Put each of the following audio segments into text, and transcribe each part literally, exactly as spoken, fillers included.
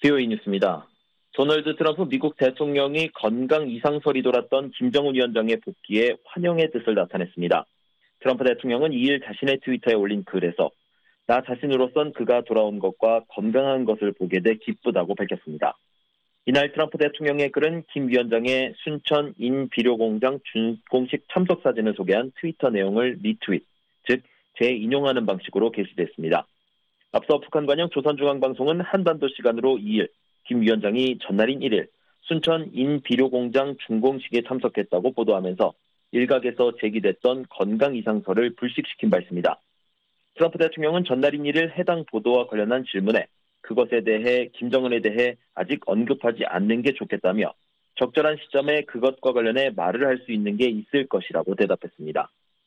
비오이 뉴스입니다. 도널드 트럼프 미국 대통령이 건강 이상설이 돌았던 김정은 위원장의 복귀에 환영의 뜻을 나타냈습니다. 트럼프 대통령은 이일 자신의 트위터에 올린 글에서 나 자신으로선 그가 돌아온 것과 건강한 것을 보게 돼 기쁘다고 밝혔습니다. 이날 트럼프 대통령의 글은 김 위원장의 순천 인비료공장 준공식 참석 사진을 소개한 트위터 내용을 리트윗, 즉 재인용하는 방식으로 게시됐습니다. 앞서 북한 관영 조선중앙방송은 한반도 시간으로 이일 김 위원장이 전날인 일일 순천 인비료공장 준공식에 참석했다고 보도하면서 일각에서 제기됐던 건강 이상설을 불식시킨 바 있습니다. 트럼프 대통령은 전날인 일일 해당 보도와 관련한 질문에 그것에 대해 김정은에 대해 아직 언급하지 않는 게 좋겠다며 적절한 시점에 그것과 관련해 말을 할 수 있는 게 있을 것이라고 대답했습니다.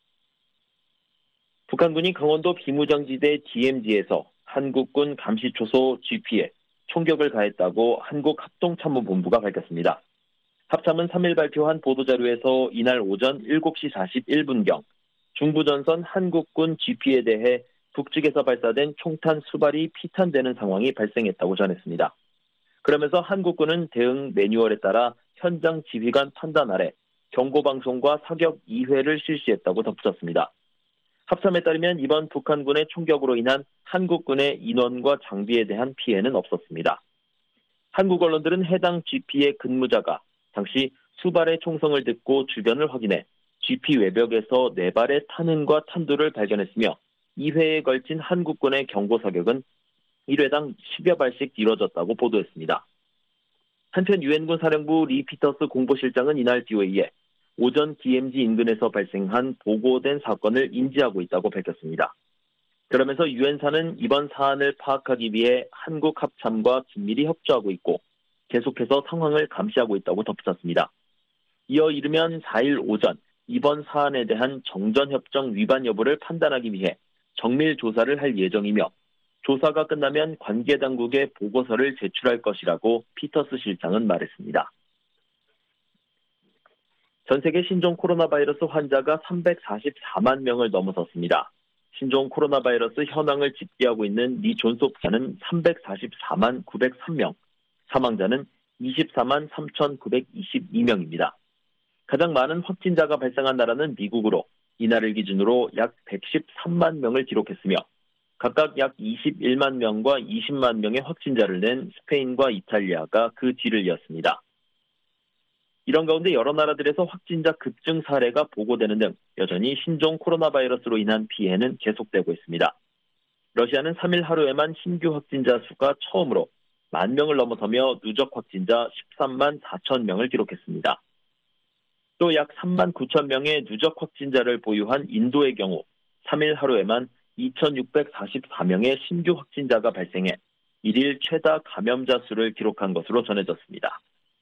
북한군이 강원도 비무장지대 디엠지에서 한국군 감시초소 지피에 총격을 가했다고 한국합동참모본부가 밝혔습니다. 합참은 삼일 발표한 보도자료에서 이날 오전 일곱 시 사십일 분경 중부전선 한국군 지피에 대해 북측에서 발사된 총탄 수발이 피탄되는 상황이 발생했다고 전했습니다. 그러면서 한국군은 대응 매뉴얼에 따라 현장 지휘관 판단 아래 경고방송과 사격 이 회를 실시했다고 덧붙였습니다. 합참에 따르면 이번 북한군의 총격으로 인한 한국군의 인원과 장비에 대한 피해는 없었습니다. 한국 언론들은 해당 지피의 근무자가 당시 수발의 총성을 듣고 주변을 확인해 지피 외벽에서 네 발의 탄흔과 탄두를 발견했으며 이 회에 걸친 한국군의 경고 사격은 일 회당 십여 발씩 이뤄졌다고 보도했습니다. 한편 유엔군 사령부 리 피터스 공보실장은 이날 비오이에 오전 디엠지 인근에서 발생한 보고된 사건을 인지하고 있다고 밝혔습니다. 그러면서 유엔사는 이번 사안을 파악하기 위해 한국 합참과 긴밀히 협조하고 있고 계속해서 상황을 감시하고 있다고 덧붙였습니다. 이어 이르면 사일 오전 이번 사안에 대한 정전협정 위반 여부를 판단하기 위해 정밀 조사를 할 예정이며 조사가 끝나면 관계 당국에 보고서를 제출할 것이라고 피터스 실장은 말했습니다. 전 세계 신종 코로나 바이러스 환자가 삼백사십사만 명을 넘어섰습니다. 신종 코로나 바이러스 현황을 집계하고 있는 리 존스홉스는 삼백사십사만 구백삼 명, 사망자는 이십사만 삼천구백이십이 명입니다. 가장 많은 확진자가 발생한 나라는 미국으로 이날을 기준으로 약 백십삼만 명을 기록했으며 각각 약 이십일만 명과 이십만 명의 확진자를 낸 스페인과 이탈리아가 그 뒤를 이었습니다. 이런 가운데 여러 나라들에서 확진자 급증 사례가 보고되는 등 여전히 신종 코로나 바이러스로 인한 피해는 계속되고 있습니다. 러시아는 삼일 하루에만 신규 확진자 수가 처음으로 만 명을 넘어서며 누적 확진자 십삼만 사천 명을 기록했습니다. 또 약 삼만 구천 명의 누적 확진자를 보유한 인도의 경우 삼일 하루에만 이천육백사십사 명의 신규 확진자가 발생해 일일 최다 감염자 수를 기록한 것으로 전해졌습니다.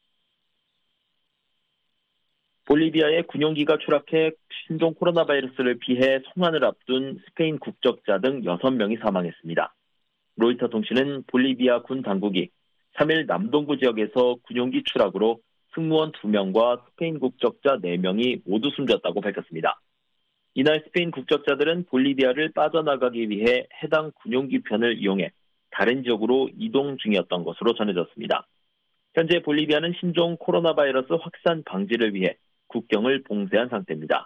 볼리비아의 군용기가 추락해 신종 코로나 바이러스를 피해 송환을 앞둔 스페인 국적자 등 여섯 명이 사망했습니다. 로이터 통신은 볼리비아 군 당국이 삼일 남동부 지역에서 군용기 추락으로 승무원 두 명과 스페인 국적자 네 명이 모두 숨졌다고 밝혔습니다. 이날 스페인 국적자들은 볼리비아를 빠져나가기 위해 해당 군용기 편을 이용해 다른 지역으로 이동 중이었던 것으로 전해졌습니다. 현재 볼리비아는 신종 코로나 바이러스 확산 방지를 위해 국경을 봉쇄한 상태입니다.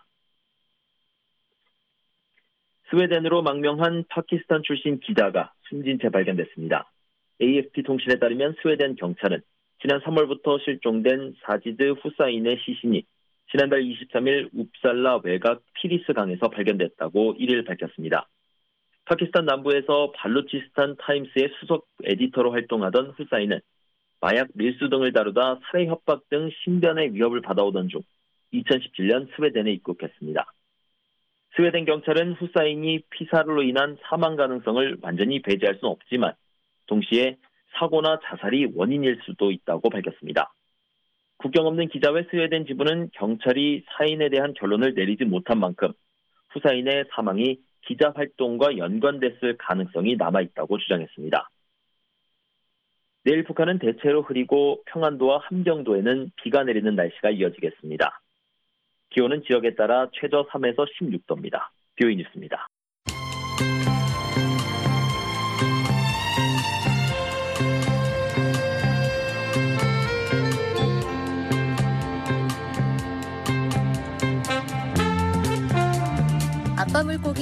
스웨덴으로 망명한 파키스탄 출신 기자가 숨진 채 발견됐습니다. 에이에프피 통신에 따르면 스웨덴 경찰은 지난 삼월부터 실종된 사지드 후사인의 시신이 지난달 이십삼일 웁살라 외곽 피리스 강에서 발견됐다고 일일 밝혔습니다. 파키스탄 남부에서 발루치스탄 타임스의 수석 에디터로 활동하던 후사인은 마약 밀수 등을 다루다 살해 협박 등 신변의 위협을 받아오던 중 이천십칠년 스웨덴에 입국했습니다. 스웨덴 경찰은 후사인이 피살로 인한 사망 가능성을 완전히 배제할 수는 없지만 동시에 사고나 자살이 원인일 수도 있다고 밝혔습니다. 국경 없는 기자회 스웨덴 지부는 경찰이 사인에 대한 결론을 내리지 못한 만큼 후사인의 사망이 기자 활동과 연관됐을 가능성이 남아있다고 주장했습니다. 내일 북한은 대체로 흐리고 평안도와 함경도에는 비가 내리는 날씨가 이어지겠습니다. 기온은 지역에 따라 최저 삼에서 십육 도입니다. 비오이 뉴스입니다.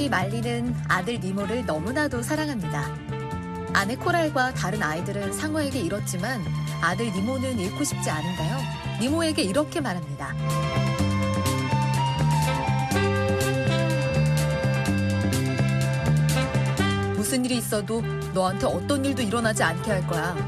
물고기 말리는 아들 니모를 너무나도 사랑합니다. 아내 코랄과 다른 아이들은 상어에게 잃었지만 아들 니모는 잃고 싶지 않은데요. 니모에게 이렇게 말합니다. 무슨 일이 있어도 너한테 어떤 일도 일어나지 않게 할 거야.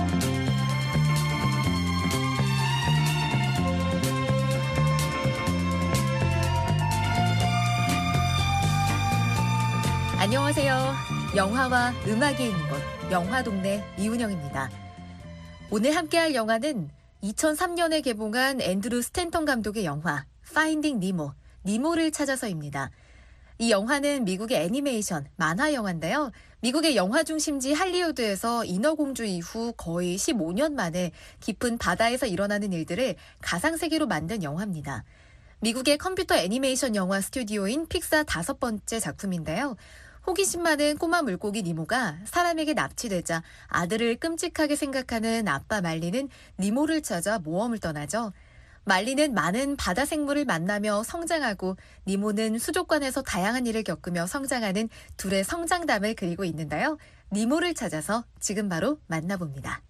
안녕하세요. 영화와 음악이 있는 곳, 영화동네 이훈영입니다. 오늘 함께할 영화는 이천삼 년에 개봉한 앤드루 스탠턴 감독의 영화 파인딩 니모, 니모를 찾아서입니다. 이 영화는 미국의 애니메이션, 만화 영화인데요. 미국의 영화 중심지 할리우드에서 인어공주 이후 거의 십오 년 만에 깊은 바다에서 일어나는 일들을 가상세계로 만든 영화입니다. 미국의 컴퓨터 애니메이션 영화 스튜디오인 픽사 다섯 번째 작품인데요. 호기심 많은 꼬마 물고기 니모가 사람에게 납치되자 아들을 끔찍하게 생각하는 아빠 말리는 니모를 찾아 모험을 떠나죠. 말리는 많은 바다 생물을 만나며 성장하고 니모는 수족관에서 다양한 일을 겪으며 성장하는 둘의 성장담을 그리고 있는데요. 니모를 찾아서 지금 바로 만나봅니다.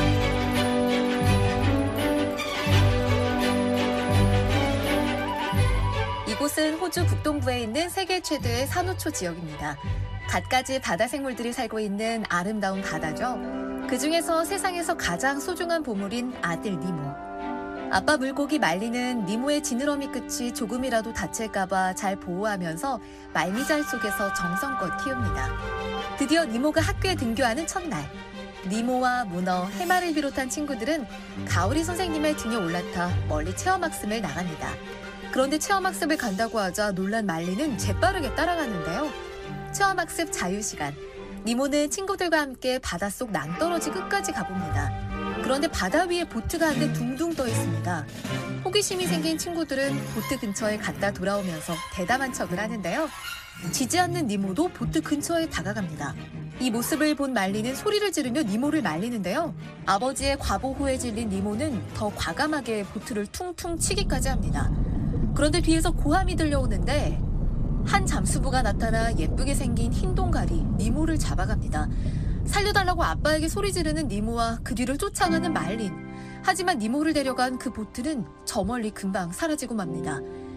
이곳은 호주 북동부에 있는 세계 최대의 산호초 지역입니다. 갖가지 바다 생물들이 살고 있는 아름다운 바다죠. 그중에서 세상에서 가장 소중한 보물인 아들 니모. 아빠 물고기 말리는 니모의 지느러미 끝이 조금이라도 다칠까봐 잘 보호하면서 말미잘 속에서 정성껏 키웁니다. 드디어 니모가 학교에 등교하는 첫날. 니모와 문어, 해마를 비롯한 친구들은 가오리 선생님의 등에 올라타 멀리 체험학습을 나갑니다. 그런데 체험학습을 간다고 하자 놀란 말리는 재빠르게 따라가는데요. 체험학습 자유시간. 니모는 친구들과 함께 바닷속 낭떠러지 끝까지 가봅니다. 그런데 바다 위에 보트가 한 대 둥둥 떠 있습니다. 호기심이 생긴 친구들은 보트 근처에 갔다 돌아오면서 대담한 척을 하는데요. 지지 않는 니모도 보트 근처에 다가갑니다. 이 모습을 본 말리는 소리를 지르며 니모를 말리는데요. 아버지의 과보호에 질린 니모는 더 과감하게 보트를 퉁퉁 치기까지 합니다. 그런데 뒤에서 고함이 들려오는데 한 잠수부가 나타나 예쁘게 생긴 흰 동가리 니모를 잡아갑니다. 살려달라고 아빠에게 소리 지르는 니모와 그 뒤를 쫓아가는 말린. 하지만 니모를 데려간 그 보트는 저 멀리 금방 사라지고 맙니다.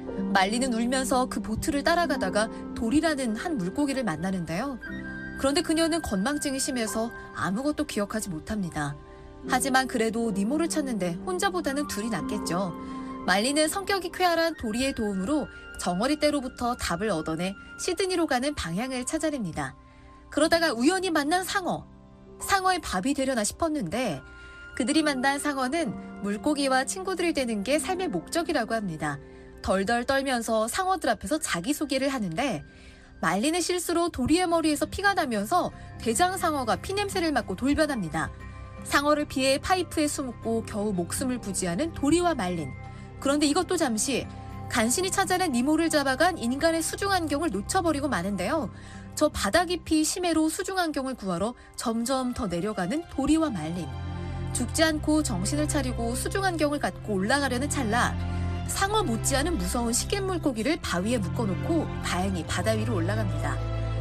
말린은 울면서 그 보트를 따라가다가 돌이라는 한 물고기를 만나는데요. 그런데 그녀는 건망증이 심해서 아무것도 기억하지 못합니다. 하지만 그래도 니모를 찾는데 혼자보다는 둘이 낫겠죠. 말리는 성격이 쾌활한 도리의 도움으로 정어리떼로부터 답을 얻어내 시드니로 가는 방향을 찾아냅니다. 그러다가 우연히 만난 상어. 상어의 밥이 되려나 싶었는데 그들이 만난 상어는 물고기와 친구들이 되는 게 삶의 목적이라고 합니다. 덜덜 떨면서 상어들 앞에서 자기소개를 하는데 말리는 실수로 도리의 머리에서 피가 나면서 대장상어가 피냄새를 맡고 돌변합니다. 상어를 피해 파이프에 숨고 겨우 목숨을 부지하는 도리와 말린. 그런데 이것도 잠시 간신히 찾아낸 니모를 잡아간 인간의 수중안경을 놓쳐버리고 마는데요. 저 바다 깊이 심해로 수중안경을 구하러 점점 더 내려가는 도리와 말린. 죽지 않고 정신을 차리고 수중안경을 갖고 올라가려는 찰나 상어 못지않은 무서운 식물고기를 바위에 묶어놓고 다행히 바다 위로 올라갑니다.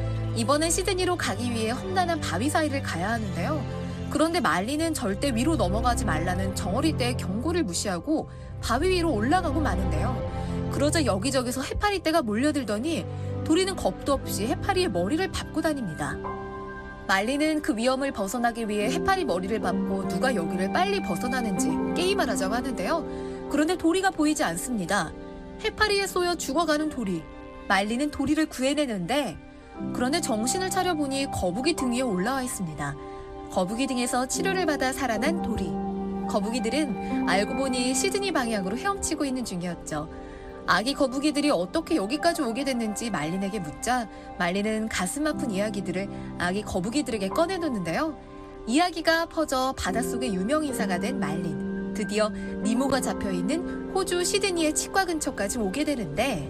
이번엔 시드니로 가기 위해 험난한 바위 사이를 가야 하는데요. 그런데 말리는 절대 위로 넘어가지 말라는 정어리떼의 경고를 무시하고 바위 위로 올라가고 마는데요. 그러자 여기저기서 해파리떼가 몰려들더니 도리는 겁도 없이 해파리의 머리를 밟고 다닙니다. 말리는 그 위험을 벗어나기 위해 해파리 머리를 밟고 누가 여기를 빨리 벗어나는지 게임을 하자고 하는데요. 그런데 도리가 보이지 않습니다. 해파리에 쏘여 죽어가는 도리. 말리는 도리를 구해내는데 그런데 정신을 차려보니 거북이 등 위에 올라와 있습니다. 거북이 등에서 치료를 받아 살아난 도리. 거북이들은 알고 보니 시드니 방향으로 헤엄치고 있는 중이었죠. 아기 거북이들이 어떻게 여기까지 오게 됐는지 말린에게 묻자 말린은 가슴 아픈 이야기들을 아기 거북이들에게 꺼내놓는데요. 이야기가 퍼져 바닷속의 유명인사가 된 말린. 드디어 니모가 잡혀있는 호주 시드니의 치과 근처까지 오게 되는데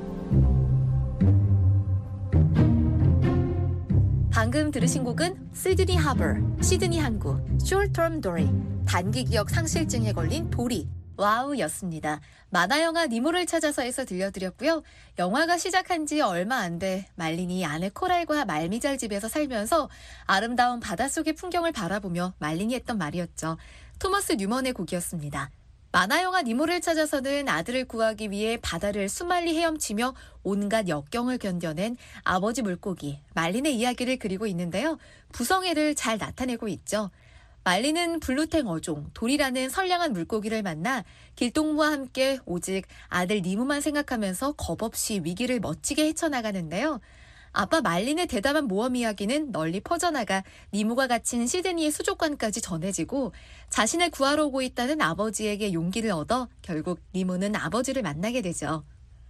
방금 들으신 곡은 시드니 하버, 시드니 항구, Short Term Dory, 단기 기억 상실증에 걸린 도리, 와우였습니다. 만화영화 니모를 찾아서에서 들려드렸고요. 영화가 시작한 지 얼마 안 돼 말린이 아내 코랄과 말미잘 집에서 살면서 아름다운 바닷속의 풍경을 바라보며 말린이 했던 말이었죠. 토머스 뉴먼의 곡이었습니다. 만화영화 니모를 찾아서는 아들을 구하기 위해 바다를 수말리 헤엄치며 온갖 역경을 견뎌낸 아버지 물고기 말린의 이야기를 그리고 있는데요. 부성애를 잘 나타내고 있죠. 말린은 블루탱 어종 돌이라는 선량한 물고기를 만나 길동무와 함께 오직 아들 니모만 생각하면서 겁없이 위기를 멋지게 헤쳐나가는데요. 아빠 말린의 대담한 모험 이야기는 널리 퍼져나가 니모가 갇힌 시드니의 수족관까지 전해지고 자신을 구하러 오고 있다는 아버지에게 용기를 얻어 결국 니모는 아버지를 만나게 되죠.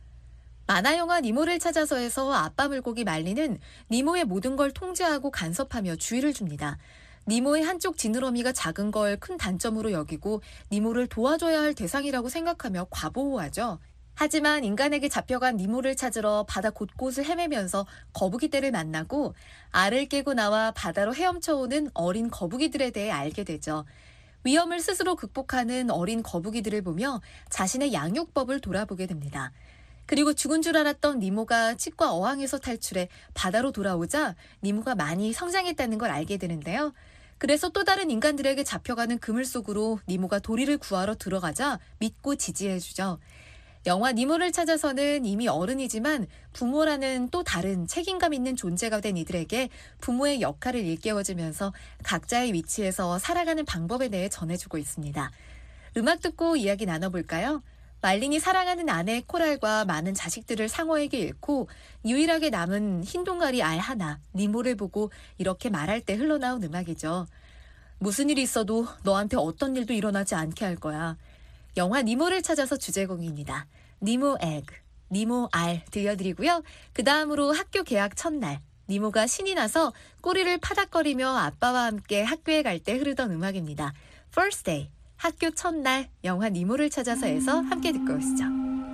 만화영화 니모를 찾아서에서 아빠 물고기 말린은 니모의 모든 걸 통제하고 간섭하며 주의를 줍니다. 니모의 한쪽 지느러미가 작은 걸 큰 단점으로 여기고 니모를 도와줘야 할 대상이라고 생각하며 과보호하죠. 하지만 인간에게 잡혀간 니모를 찾으러 바다 곳곳을 헤매면서 거북이떼를 만나고 알을 깨고 나와 바다로 헤엄쳐오는 어린 거북이들에 대해 알게 되죠. 위험을 스스로 극복하는 어린 거북이들을 보며 자신의 양육법을 돌아보게 됩니다. 그리고 죽은 줄 알았던 니모가 치과 어항에서 탈출해 바다로 돌아오자 니모가 많이 성장했다는 걸 알게 되는데요. 그래서 또 다른 인간들에게 잡혀가는 그물 속으로 니모가 도리를 구하러 들어가자 믿고 지지해주죠. 영화 니모를 찾아서는 이미 어른이지만 부모라는 또 다른 책임감 있는 존재가 된 이들에게 부모의 역할을 일깨워주면서 각자의 위치에서 살아가는 방법에 대해 전해주고 있습니다. 음악 듣고 이야기 나눠볼까요? 말린이 사랑하는 아내 코랄과 많은 자식들을 상어에게 잃고 유일하게 남은 흰 동아리 알 하나, 니모를 보고 이렇게 말할 때 흘러나온 음악이죠. 무슨 일이 있어도 너한테 어떤 일도 일어나지 않게 할 거야. 영화 니모를 찾아서 주제곡입니다. 니모 에그, 니모 알 들려드리고요. 그 다음으로 학교 개학 첫날, 니모가 신이 나서 꼬리를 파닥거리며 아빠와 함께 학교에 갈 때 흐르던 음악입니다. First Day. 학교 첫날 영화 니모를 찾아서에서 함께 듣고 오시죠.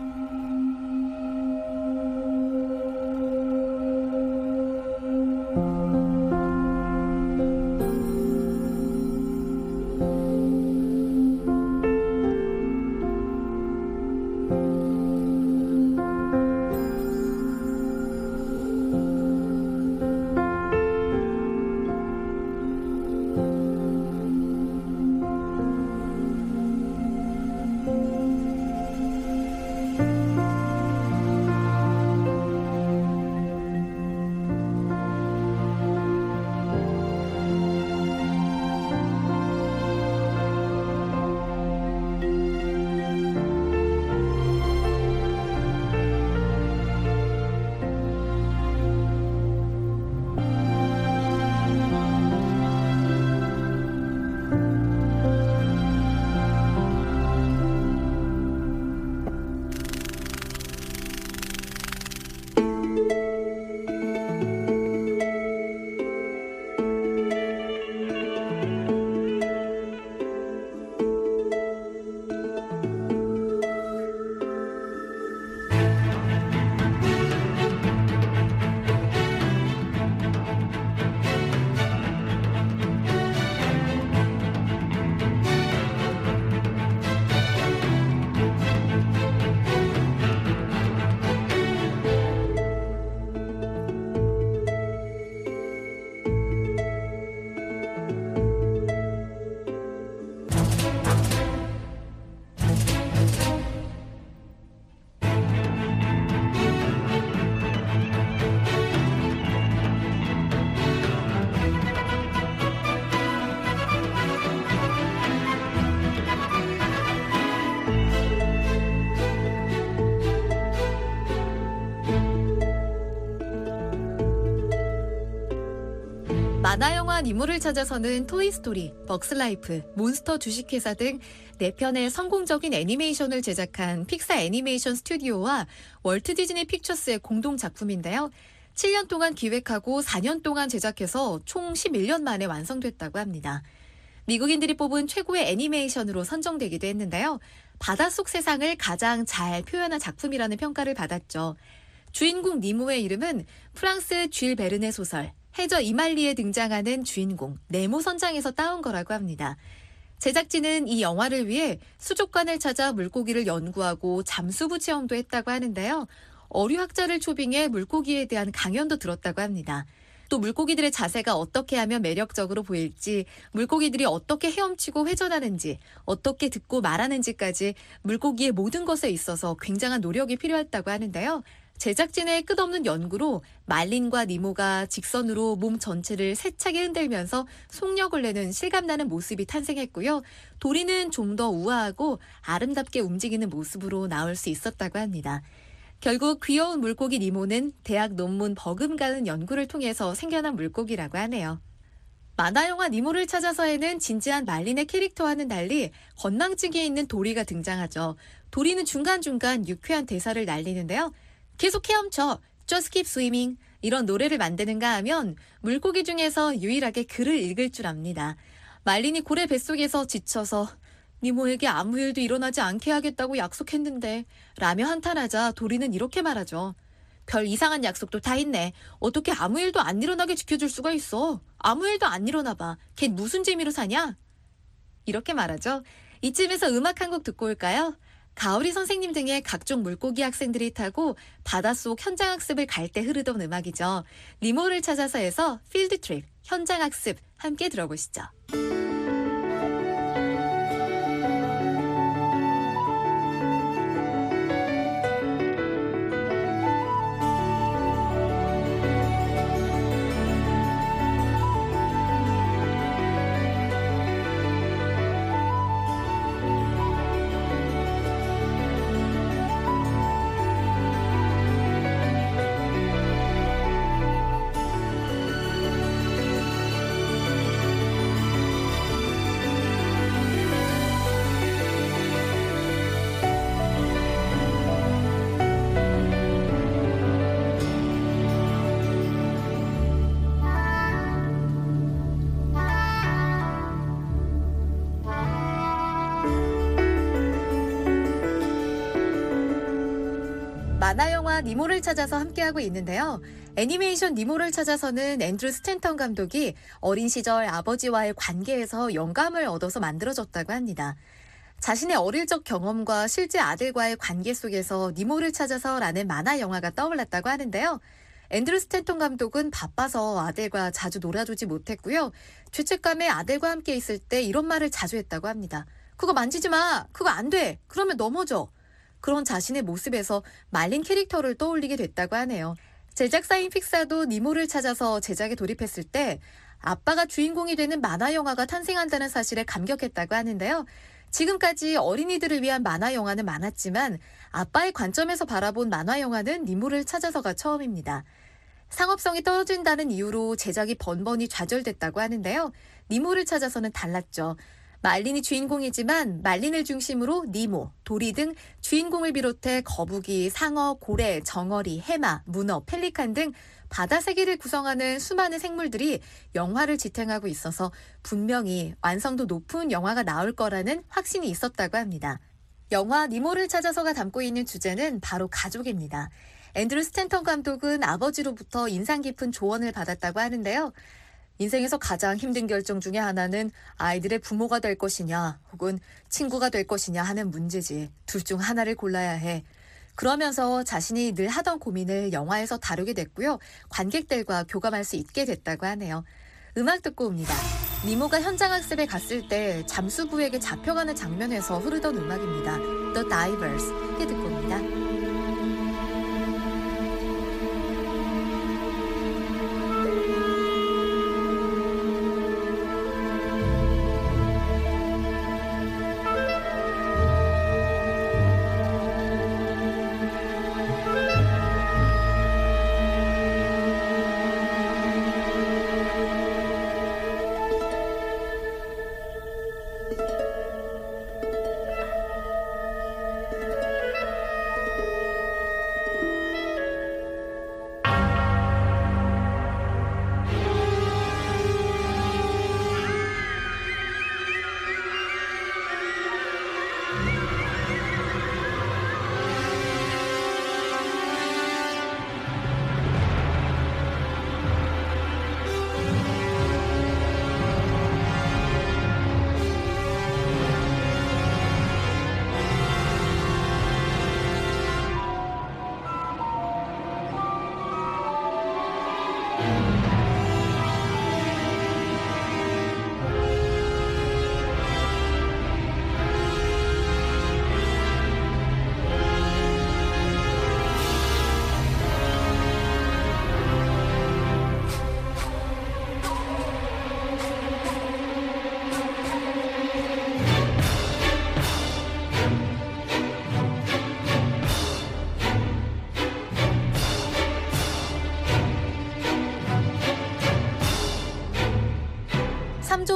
만화영화 니모를 찾아서는 토이스토리, 벅스라이프, 몬스터 주식회사 등 네 편의 성공적인 애니메이션을 제작한 픽사 애니메이션 스튜디오와 월트 디즈니 픽처스의 공동 작품인데요. 칠 년 동안 기획하고 사 년 동안 제작해서 총 십일 년 만에 완성됐다고 합니다. 미국인들이 뽑은 최고의 애니메이션으로 선정되기도 했는데요. 바닷속 세상을 가장 잘 표현한 작품이라는 평가를 받았죠. 주인공 니모의 이름은 프랑스 쥘 베른의 소설 해저 이말리에 등장하는 주인공 네모 선장에서 따온 거라고 합니다. 제작진은 이 영화를 위해 수족관을 찾아 물고기를 연구하고 잠수부 체험도 했다고 하는데요. 어류학자를 초빙해 물고기에 대한 강연도 들었다고 합니다. 또 물고기들의 자세가 어떻게 하면 매력적으로 보일지, 물고기들이 어떻게 헤엄치고 회전하는지, 어떻게 듣고 말하는지까지 물고기의 모든 것에 있어서 굉장한 노력이 필요했다고 하는데요. 제작진의 끝없는 연구로 말린과 니모가 직선으로 몸 전체를 세차게 흔들면서 속력을 내는 실감나는 모습이 탄생했고요. 도리는 좀 더 우아하고 아름답게 움직이는 모습으로 나올 수 있었다고 합니다. 결국 귀여운 물고기 니모는 대학 논문 버금가는 연구를 통해서 생겨난 물고기라고 하네요. 만화영화 니모를 찾아서에는 진지한 말린의 캐릭터와는 달리 건망증에 있는 도리가 등장하죠. 도리는 중간중간 유쾌한 대사를 날리는데요. 계속 헤엄쳐, just keep swimming, 이런 노래를 만드는가 하면 물고기 중에서 유일하게 글을 읽을 줄 압니다. 말린이 고래 뱃속에서 지쳐서 니모에게 아무 일도 일어나지 않게 하겠다고 약속했는데 라며 한탄하자 도리는 이렇게 말하죠. 별 이상한 약속도 다 있네. 어떻게 아무 일도 안 일어나게 지켜줄 수가 있어. 아무 일도 안 일어나 봐. 걔 무슨 재미로 사냐? 이렇게 말하죠. 이쯤에서 음악 한 곡 듣고 올까요? 가오리 선생님 등의 각종 물고기 학생들이 타고 바닷속 현장학습을 갈 때 흐르던 음악이죠. 니모를 찾아서에서 필드 트립, 현장학습 함께 들어보시죠. 만화영화 니모를 찾아서 함께하고 있는데요. 애니메이션 니모를 찾아서는 앤드루 스탠턴 감독이 어린 시절 아버지와의 관계에서 영감을 얻어서 만들어졌다고 합니다. 자신의 어릴 적 경험과 실제 아들과의 관계 속에서 니모를 찾아서라는 만화 영화가 떠올랐다고 하는데요. 앤드루 스탠턴 감독은 바빠서 아들과 자주 놀아주지 못했고요. 죄책감에 아들과 함께 있을 때 이런 말을 자주 했다고 합니다. 그거 만지지 마! 그거 안 돼! 그러면 넘어져! 그런 자신의 모습에서 말린 캐릭터를 떠올리게 됐다고 하네요. 제작사인 픽사도 니모를 찾아서 제작에 돌입했을 때 아빠가 주인공이 되는 만화 영화가 탄생한다는 사실에 감격했다고 하는데요. 지금까지 어린이들을 위한 만화 영화는 많았지만 아빠의 관점에서 바라본 만화 영화는 니모를 찾아서가 처음입니다. 상업성이 떨어진다는 이유로 제작이 번번이 좌절됐다고 하는데요. 니모를 찾아서는 달랐죠. 말린이 주인공이지만 말린을 중심으로 니모, 도리 등 주인공을 비롯해 거북이, 상어, 고래, 정어리, 해마, 문어, 펠리칸 등 바다 세계를 구성하는 수많은 생물들이 영화를 지탱하고 있어서 분명히 완성도 높은 영화가 나올 거라는 확신이 있었다고 합니다. 영화 니모를 찾아서가 담고 있는 주제는 바로 가족입니다. 앤드루 스탠턴 감독은 아버지로부터 인상 깊은 조언을 받았다고 하는데요. 인생에서 가장 힘든 결정 중에 하나는 아이들의 부모가 될 것이냐 혹은 친구가 될 것이냐 하는 문제지. 둘 중 하나를 골라야 해. 그러면서 자신이 늘 하던 고민을 영화에서 다루게 됐고요. 관객들과 교감할 수 있게 됐다고 하네요. 음악 듣고 옵니다. 니모가 현장학습에 갔을 때 잠수부에게 잡혀가는 장면에서 흐르던 음악입니다. The Divers. 함께 듣고 옵니다.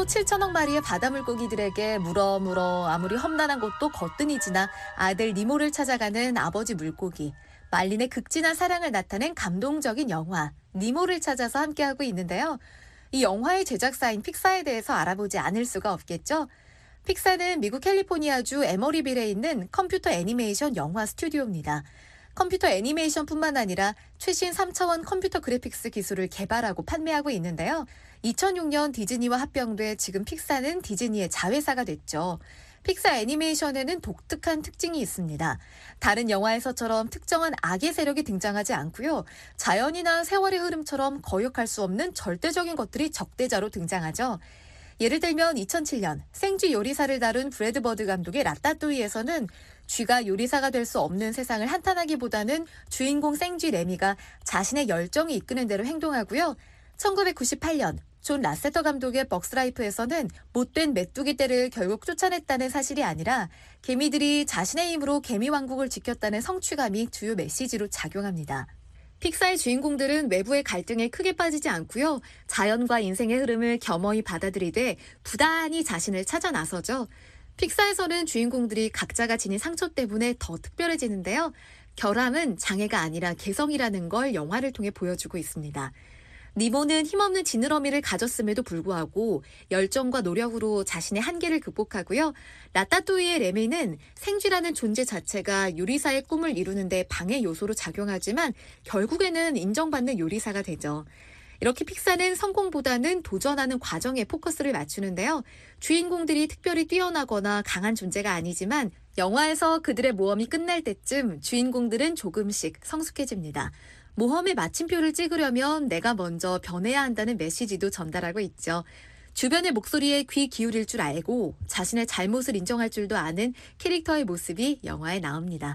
최소 칠천억 마리의 바다 물고기들에게 물어 물어 아무리 험난한 곳도 거뜬히 지나 아들 니모를 찾아가는 아버지 물고기. 말린의 극진한 사랑을 나타낸 감동적인 영화 니모를 찾아서 함께하고 있는데요. 이 영화의 제작사인 픽사에 대해서 알아보지 않을 수가 없겠죠. 픽사는 미국 캘리포니아주 에머리빌에 있는 컴퓨터 애니메이션 영화 스튜디오입니다. 컴퓨터 애니메이션뿐만 아니라 최신 삼 차원 컴퓨터 그래픽스 기술을 개발하고 판매하고 있는데요. 이천육 년 디즈니와 합병돼 지금 픽사는 디즈니의 자회사가 됐죠. 픽사 애니메이션에는 독특한 특징이 있습니다. 다른 영화에서처럼 특정한 악의 세력이 등장하지 않고요. 자연이나 세월의 흐름처럼 거역할 수 없는 절대적인 것들이 적대자로 등장하죠. 예를 들면 이천칠 년 생쥐 요리사를 다룬 브래드 버드 감독의 라따뚜이에서는 쥐가 요리사가 될 수 없는 세상을 한탄하기보다는 주인공 생쥐 레미가 자신의 열정이 이끄는 대로 행동하고요. 천구백구십팔 년 존 라세터 감독의 벅스라이프에서는 못된 메뚜기 떼를 결국 쫓아냈다는 사실이 아니라 개미들이 자신의 힘으로 개미 왕국을 지켰다는 성취감이 주요 메시지로 작용합니다. 픽사의 주인공들은 외부의 갈등에 크게 빠지지 않고요. 자연과 인생의 흐름을 겸허히 받아들이되 부단히 자신을 찾아 나서죠. 픽사에서는 주인공들이 각자가 지닌 상처 때문에 더 특별해지는데요. 결함은 장애가 아니라 개성이라는 걸 영화를 통해 보여주고 있습니다. 니모는 힘없는 지느러미를 가졌음에도 불구하고 열정과 노력으로 자신의 한계를 극복하고요. 라따뚜이의 레미는 생쥐라는 존재 자체가 요리사의 꿈을 이루는 데 방해 요소로 작용하지만 결국에는 인정받는 요리사가 되죠. 이렇게 픽사는 성공보다는 도전하는 과정에 포커스를 맞추는데요. 주인공들이 특별히 뛰어나거나 강한 존재가 아니지만 영화에서 그들의 모험이 끝날 때쯤 주인공들은 조금씩 성숙해집니다. 모험의 마침표를 찍으려면 내가 먼저 변해야 한다는 메시지도 전달하고 있죠. 주변의 목소리에 귀 기울일 줄 알고 자신의 잘못을 인정할 줄도 아는 캐릭터의 모습이 영화에 나옵니다.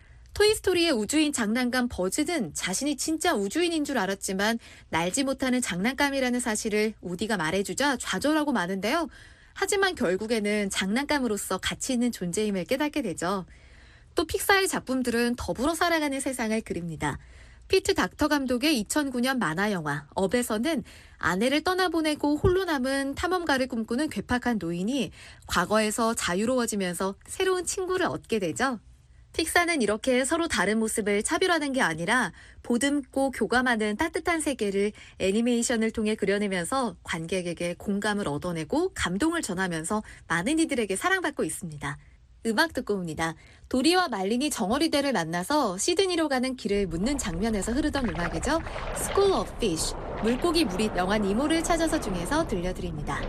토이스토리의 우주인 장난감 버즈는 자신이 진짜 우주인인 줄 알았지만 날지 못하는 장난감이라는 사실을 우디가 말해주자 좌절하고 마는데요. 하지만 결국에는 장난감으로서 가치 있는 존재임을 깨닫게 되죠. 또 픽사의 작품들은 더불어 살아가는 세상을 그립니다. 피트 닥터 감독의 이천구 년 만화영화 업에서는 아내를 떠나보내고 홀로 남은 탐험가를 꿈꾸는 괴팍한 노인이 과거에서 자유로워지면서 새로운 친구를 얻게 되죠. 픽사는 이렇게 서로 다른 모습을 차별하는 게 아니라 보듬고 교감하는 따뜻한 세계를 애니메이션을 통해 그려내면서 관객에게 공감을 얻어내고 감동을 전하면서 많은 이들에게 사랑받고 있습니다. 음악 듣고 옵니다. 도리와 말린이 정어리대를 만나서 시드니로 가는 길을 묻는 장면에서 흐르던 음악이죠. School of Fish, 물고기 무리 영화 니모를 찾아서 중에서 들려드립니다.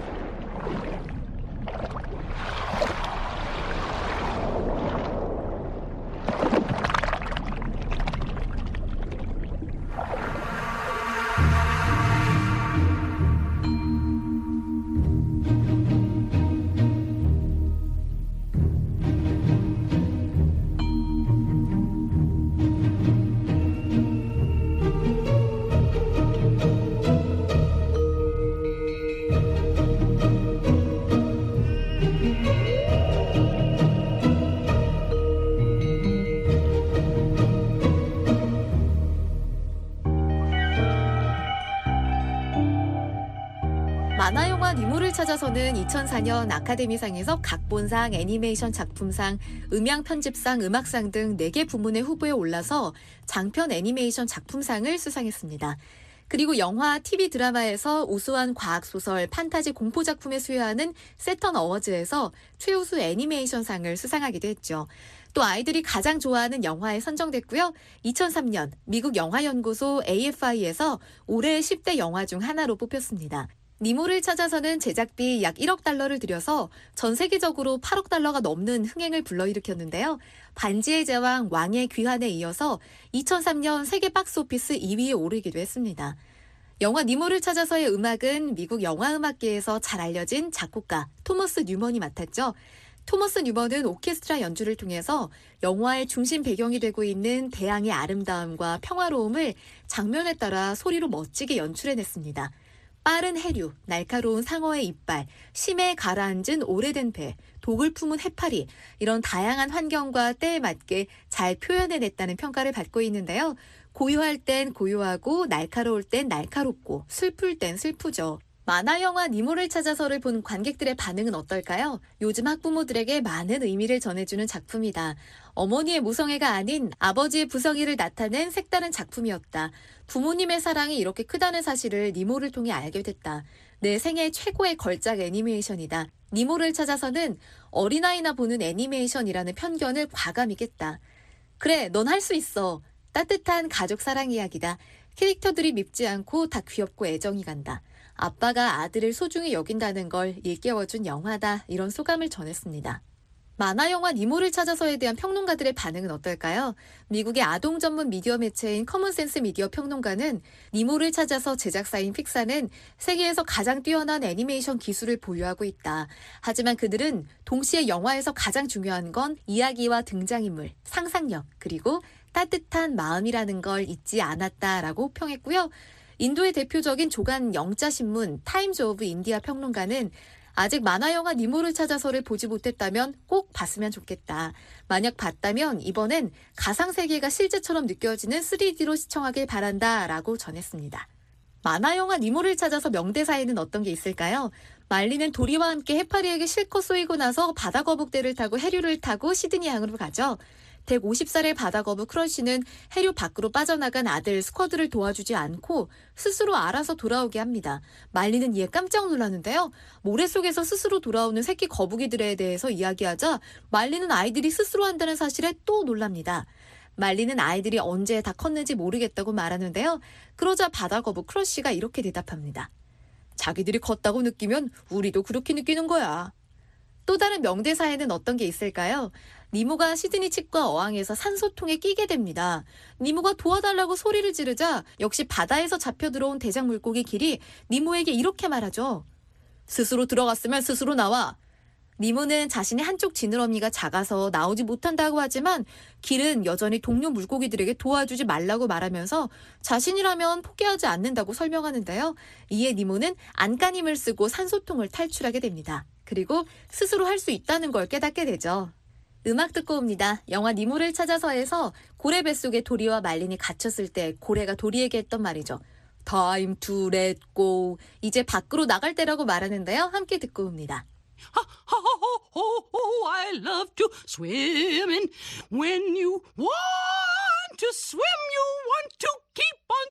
만화영화 니모를 찾아서는 이천사 년 아카데미상에서 각본상, 애니메이션 작품상, 음향 편집상, 음악상 등 네 개 부문의 후보에 올라서 장편 애니메이션 작품상을 수상했습니다. 그리고 영화, 티비 드라마에서 우수한 과학소설, 판타지 공포작품에 수여하는 세턴 어워즈에서 최우수 애니메이션상을 수상하기도 했죠. 또 아이들이 가장 좋아하는 영화에 선정됐고요. 이천삼 년 미국 영화연구소 에이에프아이에서 올해의 십 대 영화 중 하나로 뽑혔습니다. 니모를 찾아서는 제작비 약 일억 달러를 들여서 전 세계적으로 팔억 달러가 넘는 흥행을 불러일으켰는데요. 반지의 제왕, 왕의 귀환에 이어서 이천삼 년 세계 박스오피스 이 위에 오르기도 했습니다. 영화 니모를 찾아서의 음악은 미국 영화음악계에서 잘 알려진 작곡가 토머스 뉴먼이 맡았죠. 토머스 뉴먼은 오케스트라 연주를 통해서 영화의 중심 배경이 되고 있는 대양의 아름다움과 평화로움을 장면에 따라 소리로 멋지게 연출해냈습니다. 빠른 해류, 날카로운 상어의 이빨, 심해 가라앉은 오래된 배, 독을 품은 해파리, 이런 다양한 환경과 때에 맞게 잘 표현해냈다는 평가를 받고 있는데요. 고요할 땐 고요하고 날카로울 땐 날카롭고 슬플 땐 슬프죠. 만화 영화 니모를 찾아서를 본 관객들의 반응은 어떨까요? 요즘 학부모들에게 많은 의미를 전해주는 작품이다. 어머니의 무성애가 아닌 아버지의 부성애를 나타낸 색다른 작품이었다. 부모님의 사랑이 이렇게 크다는 사실을 니모를 통해 알게 됐다. 내 생애 최고의 걸작 애니메이션이다. 니모를 찾아서는 어린아이나 보는 애니메이션이라는 편견을 과감히 깼다. 그래, 넌 할 수 있어. 따뜻한 가족 사랑 이야기다. 캐릭터들이 밉지 않고 다 귀엽고 애정이 간다. 아빠가 아들을 소중히 여긴다는 걸 일깨워준 영화다. 이런 소감을 전했습니다. 만화 영화 니모를 찾아서에 대한 평론가들의 반응은 어떨까요? 미국의 아동 전문 미디어 매체인 커먼센스 미디어 평론가는 니모를 찾아서 제작사인 픽사는 세계에서 가장 뛰어난 애니메이션 기술을 보유하고 있다. 하지만 그들은 동시에 영화에서 가장 중요한 건 이야기와 등장인물, 상상력, 그리고 따뜻한 마음이라는 걸 잊지 않았다라고 평했고요. 인도의 대표적인 조간 영자신문 타임즈 오브 인디아 평론가는 아직 만화영화 니모를 찾아서를 보지 못했다면 꼭 봤으면 좋겠다. 만약 봤다면 이번엔 가상세계가 실제처럼 느껴지는 쓰리디로 시청하길 바란다 라고 전했습니다. 만화영화 니모를 찾아서 명대사에는 어떤 게 있을까요? 말리는 도리와 함께 해파리에게 실컷 쏘이고 나서 바다거북대를 타고 해류를 타고 시드니항으로 가죠. 백오십 살의 바다거북 크러쉬는 해류 밖으로 빠져나간 아들 스쿼드를 도와주지 않고 스스로 알아서 돌아오게 합니다. 말리는 이에 깜짝 놀랐는데요. 모래 속에서 스스로 돌아오는 새끼 거북이들에 대해서 이야기하자 말리는 아이들이 스스로 한다는 사실에 또 놀랍니다. 말리는 아이들이 언제 다 컸는지 모르겠다고 말하는데요. 그러자 바다거북 크러쉬가 이렇게 대답합니다. 자기들이 컸다고 느끼면 우리도 그렇게 느끼는 거야. 또 다른 명대사에는 어떤 게 있을까요? 니모가 시드니 칩과 어항에서 산소통에 끼게 됩니다. 니모가 도와달라고 소리를 지르자 역시 바다에서 잡혀 들어온 대장 물고기 길이 니모에게 이렇게 말하죠. 스스로 들어갔으면 스스로 나와. 니모는 자신의 한쪽 지느러미가 작아서 나오지 못한다고 하지만 길은 여전히 동료 물고기들에게 도와주지 말라고 말하면서 자신이라면 포기하지 않는다고 설명하는데요. 이에 니모는 안간힘을 쓰고 산소통을 탈출하게 됩니다. 그리고 스스로 할 수 있다는 걸 깨닫게 되죠. 음악 듣고 옵니다. 영화 니모를 찾아서에서 고래 뱃속에 도리와 말린이 갇혔을 때 고래가 도리에게 했던 말이죠. Time to let go. 이제 밖으로 나갈 때라고 말하는데요. 함께 듣고 옵니다. Oh, I love to swim and when you want to swim, you want to keep on.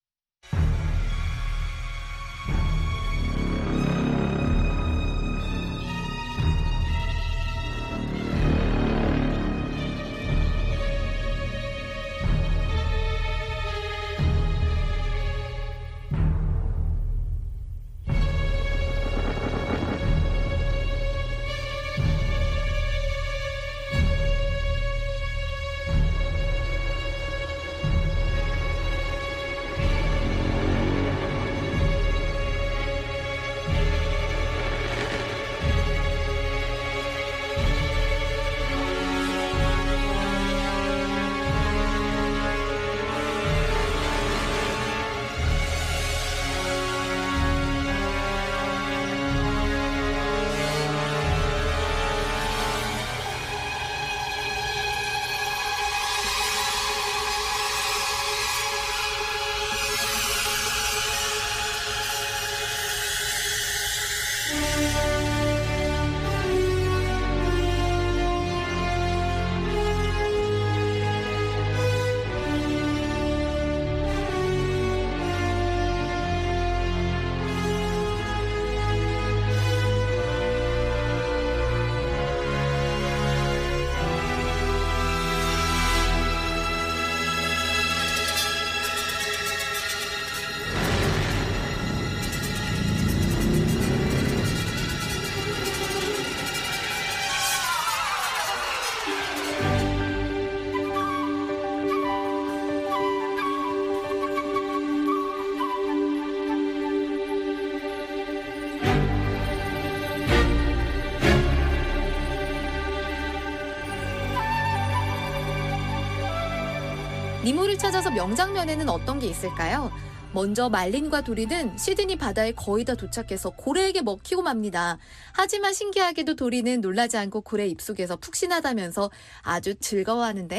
니모를 찾아서 명장면에는 어떤 게 있을까요? 먼저 말린과 도리는 시드니 바다에 거의 다 도착해서 고래에게 먹히고 맙니다. 하지만 신기하게도 도리는 놀라지 않고 고래 입속에서 푹신하다면서 아주 즐거워하는데요.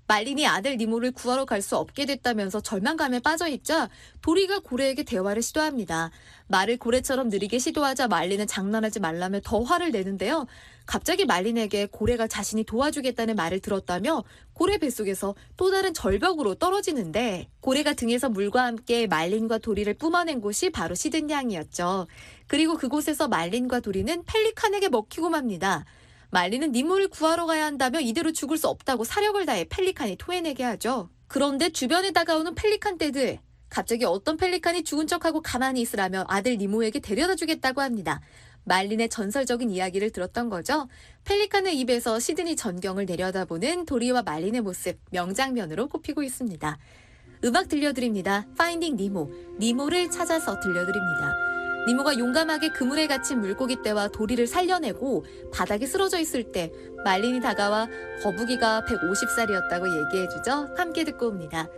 말린이 아들 니모를 구하러 갈 수 없게 됐다면서 절망감에 빠져있자 도리가 고래에게 대화를 시도합니다. 말을 고래처럼 느리게 시도하자 말린은 장난하지 말라며 더 화를 내는데요. 갑자기 말린에게 고래가 자신이 도와주겠다는 말을 들었다며 고래 뱃속에서 또 다른 절벽으로 떨어지는데 고래가 등에서 물과 함께 말린과 도리를 뿜어낸 곳이 바로 시든양이었죠. 그리고 그곳에서 말린과 도리는 펠리칸에게 먹히고 맙니다. 말린은 니모를 구하러 가야 한다며 이대로 죽을 수 없다고 사력을 다해 펠리칸이 토해내게 하죠. 그런데 주변에 다가오는 펠리칸 떼들, 갑자기 어떤 펠리칸이 죽은 척하고 가만히 있으라며 아들 니모에게 데려다 주겠다고 합니다. 말린의 전설적인 이야기를 들었던 거죠. 펠리칸의 입에서 시드니 전경을 내려다보는 도리와 말린의 모습, 명장면으로 꼽히고 있습니다. 음악 들려드립니다. 파인딩 니모, 니모를 찾아서 들려드립니다. 니모가 용감하게 그물에 갇힌 물고기 떼와 도리를 살려내고 바닥에 쓰러져 있을 때 말린이 다가와 거북이가 백오십 살이었다고 얘기해주죠. 함께 듣고 옵니다.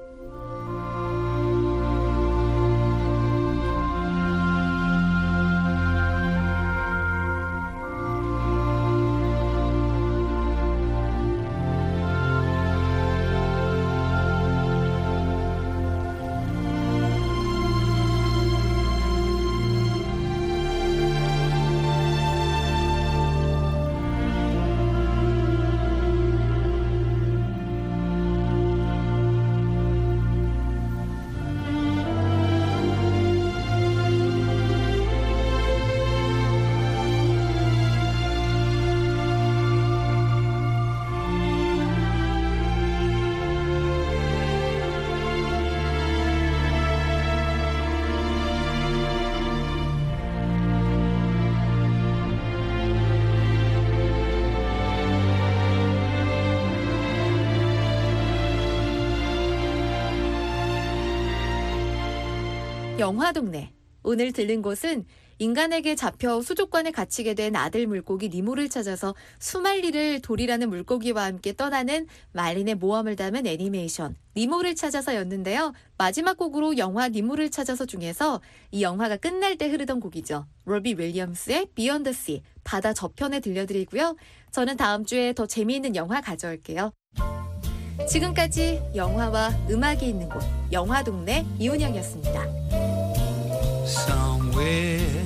영화동네. 오늘 들른 곳은 인간에게 잡혀 수족관에 갇히게 된 아들 물고기 니모를 찾아서 수말리를 도리라는 물고기와 함께 떠나는 말린의 모험을 담은 애니메이션 니모를 찾아서였는데요. 마지막 곡으로 영화 니모를 찾아서 중에서 이 영화가 끝날 때 흐르던 곡이죠. 로비 윌리엄스의 비욘드 씨, 바다 저편에 들려드리고요. 저는 다음 주에 더 재미있는 영화 가져올게요. 지금까지 영화와 음악이 있는 곳 영화동네 이은영이었습니다. Somewhere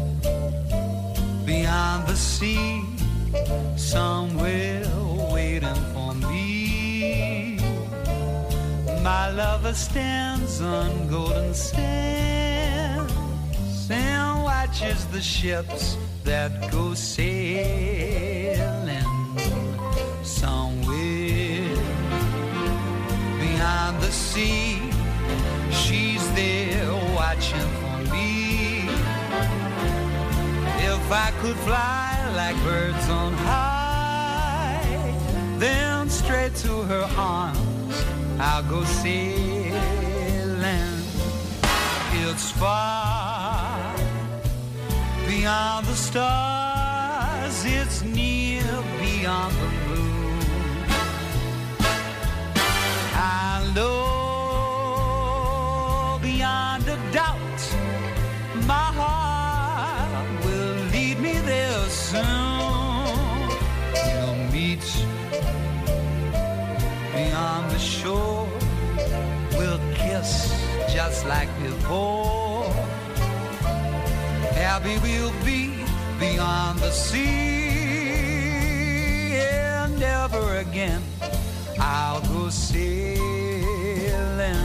beyond the sea, somewhere waiting for me, my lover stands on golden sands and watches the ships that go sailing. Somewhere beyond the sea, she's there watching for me. If I could fly like birds on high, then straight to her arms I'll go sailing. It's far beyond the stars, it's near beyond the moon. I know beyond a doubt my heart will lead me there soon. We'll meet beyond the shore, we'll kiss just like before. Happy we'll be beyond the sea, and never again I'll go sailing.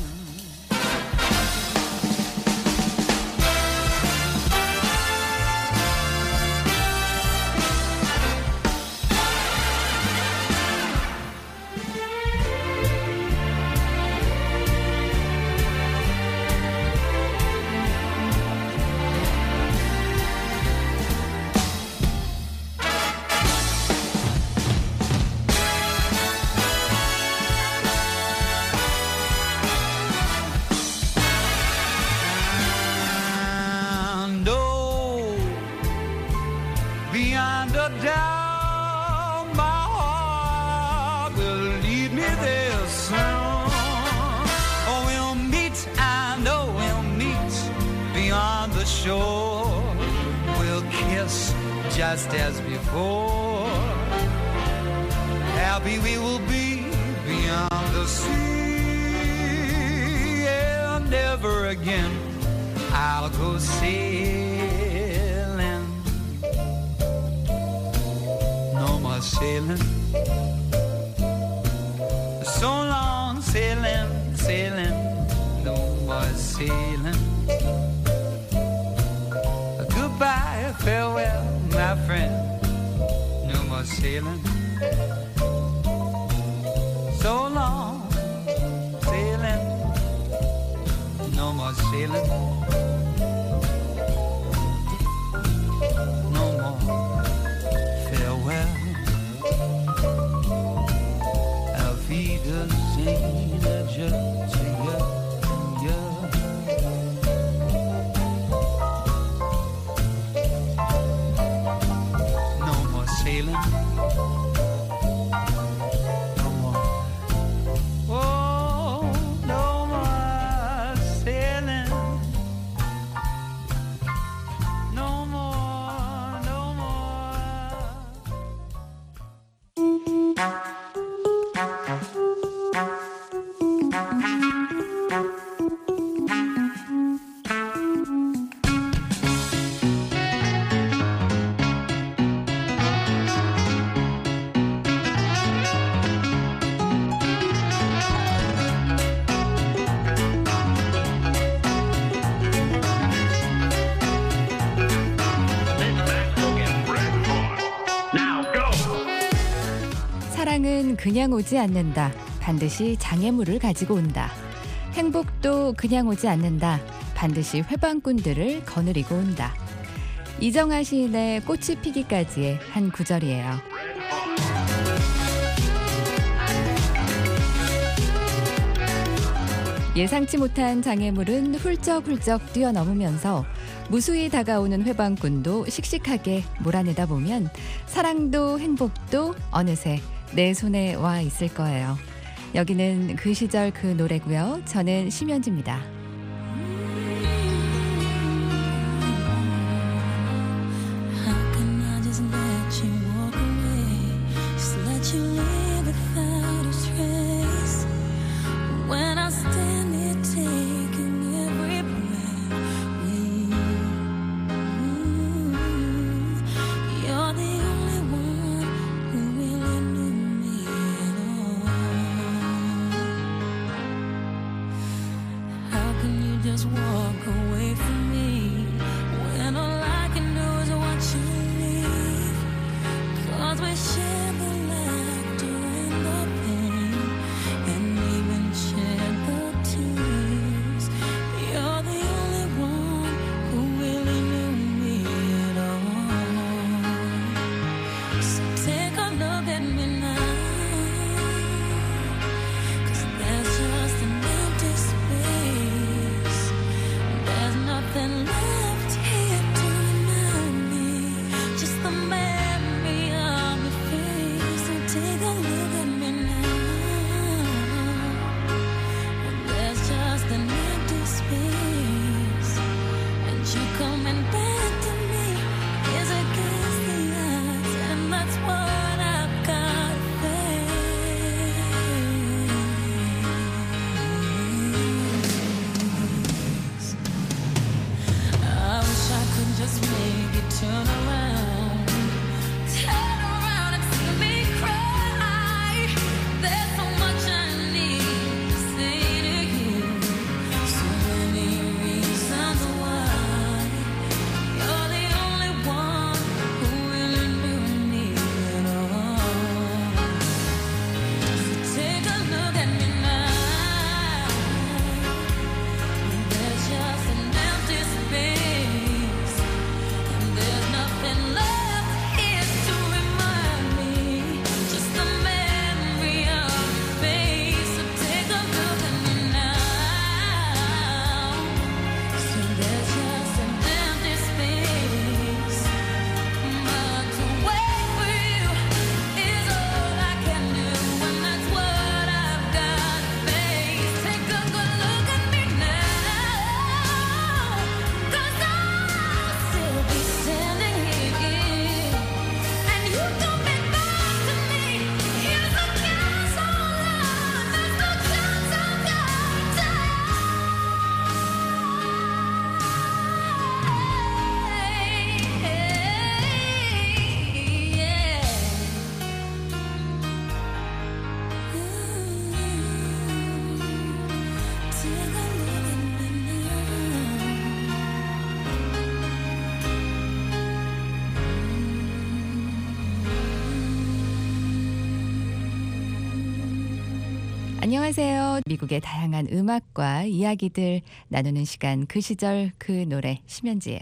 Beyond a doubt, my heart will lead me there soon. Oh, we'll meet, I know we'll meet beyond the shore. We'll kiss just as before. Happy we will be beyond beyond the sea. Yeah, never again I'll go sailing. No more sailing. So long sailing, sailing. No more sailing. Goodbye, farewell, my friend. No more sailing. So long sailing. No more sailing. No more farewell. Auf Wiedersehen, adieu to you, you. No more sailing. No more. Oh, no more sailing. No more, no more. 사랑은 그냥 오지 않는다. 반드시 장애물을 가지고 온다. 행복도 그냥 오지 않는다. 반드시 회방꾼들을 거느리고 온다. 이정아 시인의 꽃이 피기까지의 한 구절이에요. 예상치 못한 장애물은 훌쩍훌쩍 뛰어넘으면서 무수히 다가오는 회방꾼도 씩씩하게 몰아내다 보면 사랑도 행복도 어느새 내 손에 와 있을 거예요. 여기는 그 시절 그 노래고요. 저는 심연지입니다. Just walk away from me when all I can do is watch you leave. 'Cause we share the laughter and the pain, and even share the tears. You're the only one who really knew me at all. So take a look at me now, 'cause there's just an empty space. Nothing left here to remind me, just the memory of your face. So take a look at me now, and there's just an empty space, and you coming back to me is against the odds, and that's what I've got 안녕하세요. 미국의 다양한 음악과 이야기들 나누는 시간 그 시절 그 노래 심연지예요.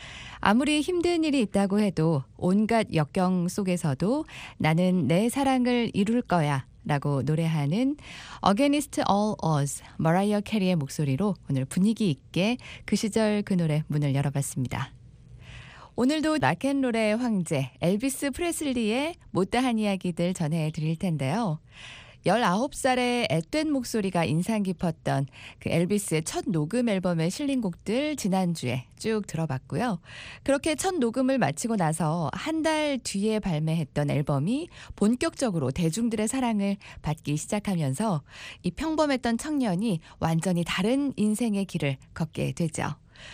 아무리 힘든 일이 있다고 해도 온갖 역경 속에서도 나는 내 사랑을 이룰 거야 라고 노래하는 Against All Odds 머라이어 캐리의 목소리로 오늘 분위기 있게 그 시절 그 노래 문을 열어봤습니다. 오늘도 락앤롤의 황제 엘비스 프레슬리의 못다한 이야기들 전해드릴 텐데요. 열아홉 살의 앳된 목소리가 인상 깊었던 그 엘비스의 첫 녹음 앨범에 실린 곡들 지난주에 쭉 들어봤고요. 그렇게 첫 녹음을 마치고 나서 한 달 뒤에 발매했던 앨범이 본격적으로 대중들의 사랑을 받기 시작하면서 이 평범했던 청년이 완전히 다른 인생의 길을 걷게 되죠.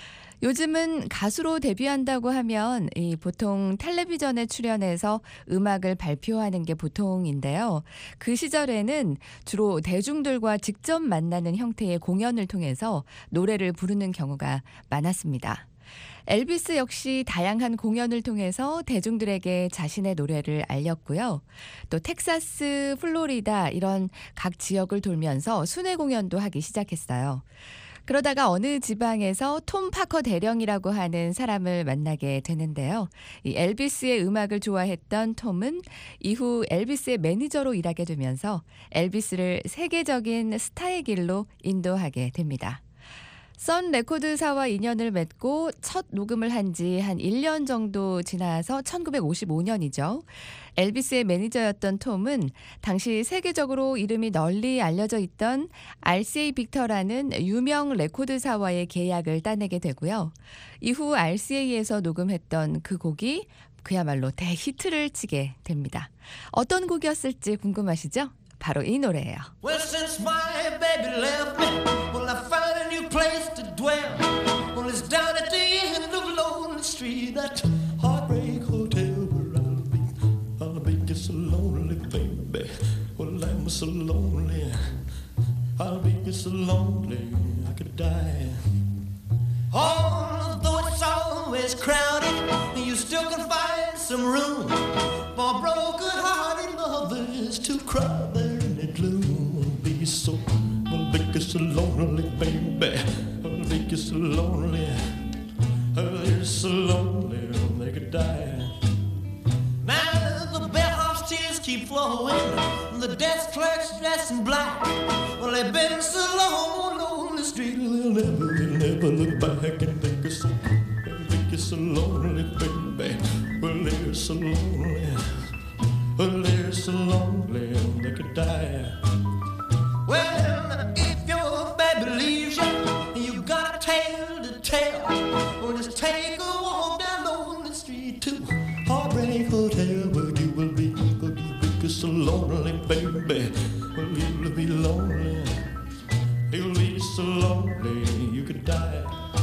요즘은 가수로 데뷔한다고 하면 이 보통 텔레비전에 출연해서 음악을 발표하는 게 보통인데요. 그 시절에는 주로 대중들과 직접 만나는 형태의 공연을 통해서 노래를 부르는 경우가 많았습니다. 엘비스 역시 다양한 공연을 통해서 대중들에게 자신의 노래를 알렸고요. 또 텍사스, 플로리다 이런 각 지역을 돌면서 순회 공연도 하기 시작했어요. 그러다가 어느 지방에서 톰 파커 대령이라고 하는 사람을 만나게 되는데요. 이 엘비스의 음악을 좋아했던 톰은 이후 엘비스의 매니저로 일하게 되면서 엘비스를 세계적인 스타의 길로 인도하게 됩니다. 선 레코드사와 인연을 맺고 첫 녹음을 한 지 한 일 년 정도 지나서 천구백오십오 년이죠. 엘비스의 매니저였던 톰은 당시 세계적으로 이름이 널리 알려져 있던 알씨에이 빅터라는 유명 레코드사와의 계약을 따내게 되고요. 이후 알씨에이에서 녹음했던 그 곡이 그야말로 대히트를 치게 됩니다. 어떤 곡이었을지 궁금하시죠? 바로 이 노래예요. Well, since my baby left me, well, I found a new place to dwell. Well, it's down at the end of Lonely Street, that heartbreak hotel where I'll be. I'll be just so lonely, baby. Well, I'm so lonely. I'll be just so lonely, I could die. Although it's always crowded, you still can find some room for broken-hearted lovers to cry there in the gloom. Be so, I'll be so lonely, baby. I'll be so lonely. I'll be so lonely, they could die. Now the bellhop's tears keep flowing, the desk clerk's dressed in black. Well, they've been so long on the street, they'll never, they'll never look back and think it's so, think it's so lonely, baby. Well, they're so lonely. Well, they're so lonely, they could die. Well, if your baby leaves you, you got a tale to tell. Well, just take a walk down Lonely Street to Heartbreak Hotel, where you will be, where you will be so lonely, baby. Well, you'll be lonely, you'll be so lonely, you could die.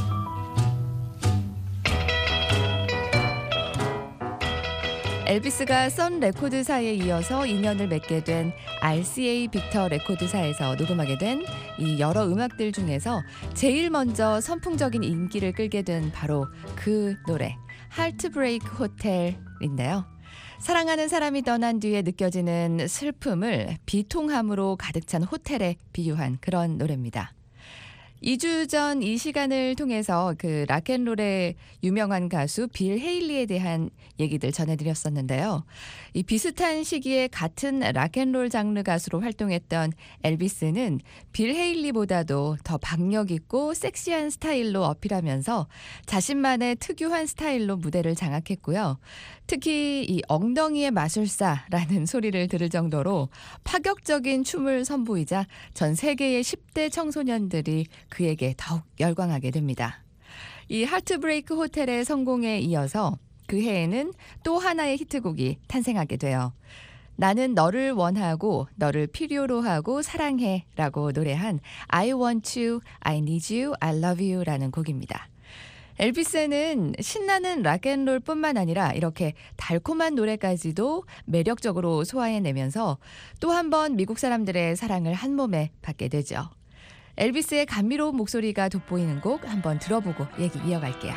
엘비스가 선 레코드사에 이어서 인연을 맺게 된 알씨에이 빅터 레코드사에서 녹음하게 된 이 여러 음악들 중에서 제일 먼저 선풍적인 인기를 끌게 된 바로 그 노래 하트브레이크 호텔인데요. 사랑하는 사람이 떠난 뒤에 느껴지는 슬픔을 비통함으로 가득 찬 호텔에 비유한 그런 노래입니다. 이 주 전 이 시간을 통해서 그 락앤롤의 유명한 가수 빌 헤일리에 대한 얘기들 전해드렸었는데요. 이 비슷한 시기에 같은 락앤롤 장르 가수로 활동했던 엘비스는 빌 헤일리보다도 더 박력 있고 섹시한 스타일로 어필하면서 자신만의 특유한 스타일로 무대를 장악했고요. 특히 이 엉덩이의 마술사라는 소리를 들을 정도로 파격적인 춤을 선보이자 전 세계의 십 대 청소년들이 그에게 더욱 열광하게 됩니다. 이 하트브레이크 호텔의 성공에 이어서 그 해에는 또 하나의 히트곡이 탄생하게 돼요. 나는 너를 원하고 너를 필요로 하고 사랑해 라고 노래한 I want you, I need you, I love you 라는 곡입니다. 엘비스는 신나는 락앤롤 뿐만 아니라 이렇게 달콤한 노래까지도 매력적으로 소화해내면서 또 한 번 미국 사람들의 사랑을 한 몸에 받게 되죠. 엘비스의 감미로운 목소리가 돋보이는 곡 한번 들어보고 얘기 이어갈게요.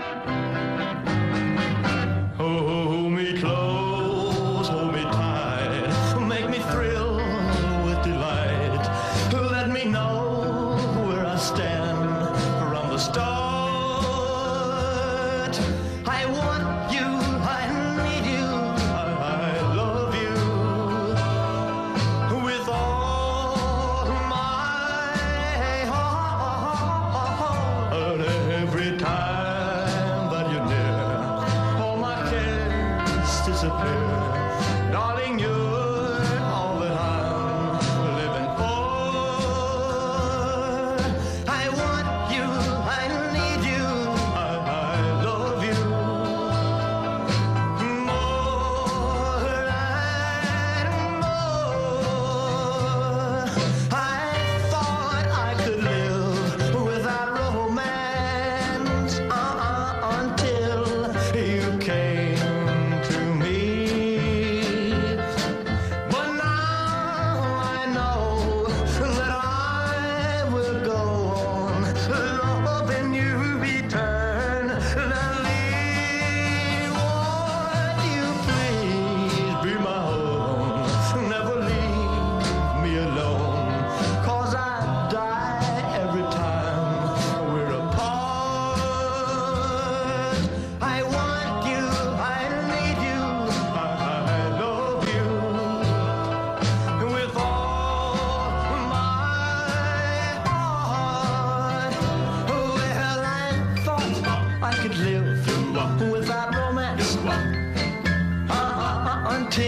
Hold me close, hold me tight, make me thrill with delight.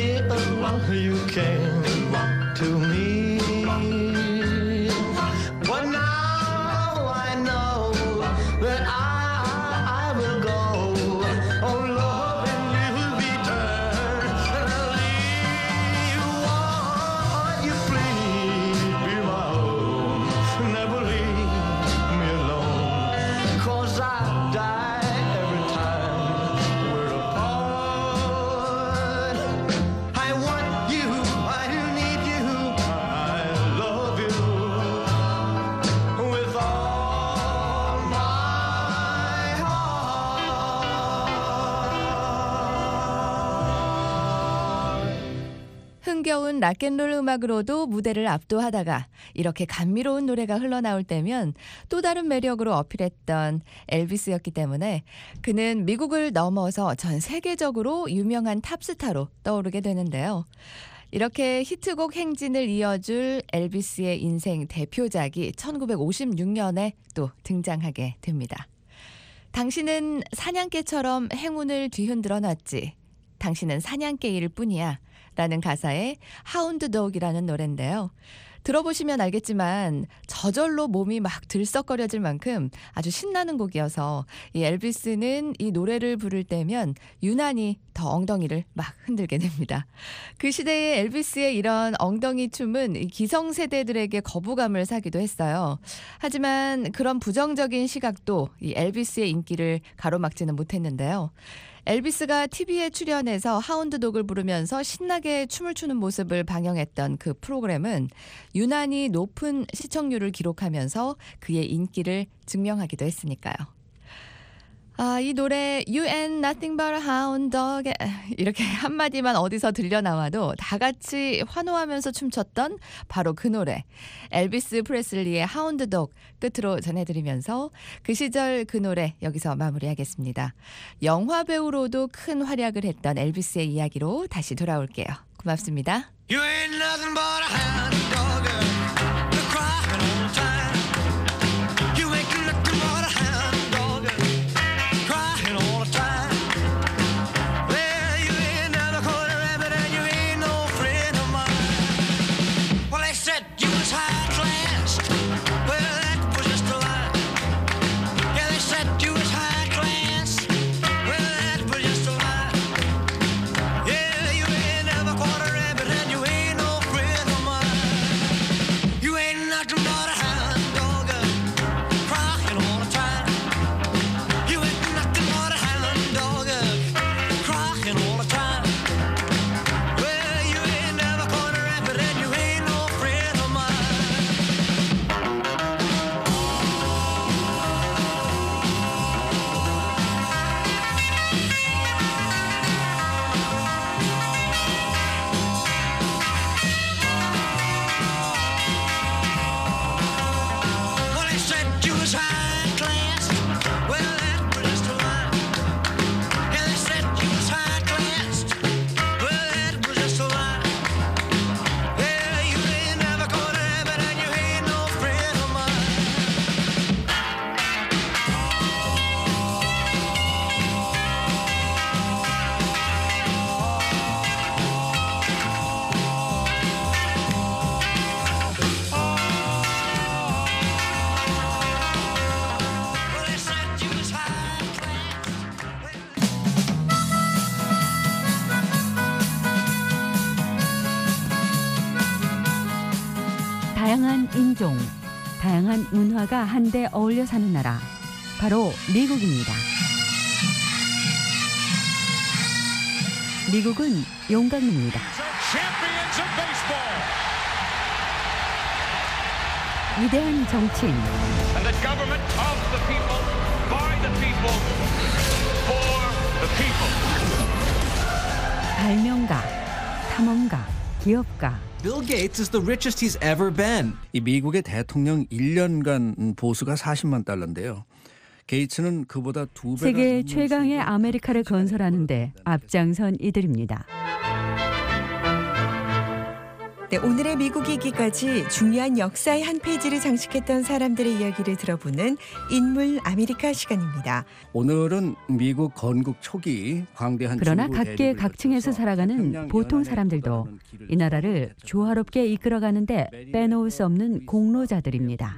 until you came to me. But now I know that I, I will go on loving you eternally. Won't you please be my own? Never leave me alone, 'cause I die every time we're apart. I want you, I need you, I love you with all my heart. 흥겨운 락앤롤 음악으로도 무대를 압도하다가 이렇게 감미로운 노래가 흘러나올 때면 또 다른 매력으로 어필했던 엘비스였기 때문에 그는 미국을 넘어서 전 세계적으로 유명한 탑스타로 떠오르게 되는데요. 이렇게 히트곡 행진을 이어줄 엘비스의 인생 대표작이 천구백오십육 년에 또 등장하게 됩니다. 당신은 사냥개처럼 행운을 뒤흔들어 놨지. 당신은 사냥개일 뿐이야. 라는 가사의 하운드독이라는 노래인데요. 들어보시면 알겠지만 저절로 몸이 막 들썩거려질 만큼 아주 신나는 곡이어서 이 엘비스는 이 노래를 부를 때면 유난히 더 엉덩이를 막 흔들게 됩니다. 그 시대의 엘비스의 이런 엉덩이 춤은 이 기성세대들에게 거부감을 사기도 했어요. 하지만 그런 부정적인 시각도 이 엘비스의 인기를 가로막지는 못했는데요. 엘비스가 티비에 출연해서 하운드독을 부르면서 신나게 춤을 추는 모습을 방영했던 그 프로그램은 유난히 높은 시청률을 기록하면서 그의 인기를 증명하기도 했으니까요. 아, 이 노래 You ain't nothing but a hound dog 이렇게 한마디만 어디서 들려 나와도 다 같이 환호하면서 춤췄던 바로 그 노래 엘비스 프레슬리의 하운드독 끝으로 전해드리면서 그 시절 그 노래 여기서 마무리하겠습니다. 영화 배우로도 큰 활약을 했던 엘비스의 이야기로 다시 돌아올게요. 고맙습니다. You ain't nothing but a hound dog, you're crying all the time. You ain't nothing but a hound dog, crying all the time. Well, you ain't never caught a rabbit and you ain't no friend of mine. Well, they said you was high class. Well, that was just a lie. Yeah, they said you was high class. Well, that was just a lie. Yeah, you ain't never caught a rabbit and you ain't no friend of mine. You ain't nothing but a hound dog, crying all the time. You ain't nothing but a hound dog, crying all the time. Well, you ain't never caught a rabbit and you ain't no friend of mine. Well, they said you was high class. Well, that was just a lie. Yeah, they said you was high class. Well, that was just a lie. Yeah, you ain't never caught a rabbit and you ain't no friend of mine. Well, they said you was high class. 다양한 인종, 다양한 문화가 한데 어울려 사는 나라, 바로 미국입니다. 미국은 용광로입니다. Champions of baseball. 위대한 정치인, And the government of the people, by the people, for the people. 발명가, 탐험가, 기업가, Bill Gates is the richest he's ever been. 이 미국의 대통령 일 년간 보수가 사십만 달러인데요. 게이츠는 그보다 두 배가 세계 넘는 최강의 아메리카를 건설하는 데 앞장선 이들입니다. 네, 오늘의 미국 얘기까지 중요한 역사의 한 페이지를 장식했던 사람들의 이야기를 들어보는 인물 아메리카 시간입니다. 오늘은 미국 건국 초기 광대한 그러나 중부 각계 대립을 각층에서 거쳐서 살아가는 평양 보통 연안에 사람들도 도달하는 길을 이 나라를 조화롭게 이끌어가는데 빼놓을 수 없는 공로자들입니다.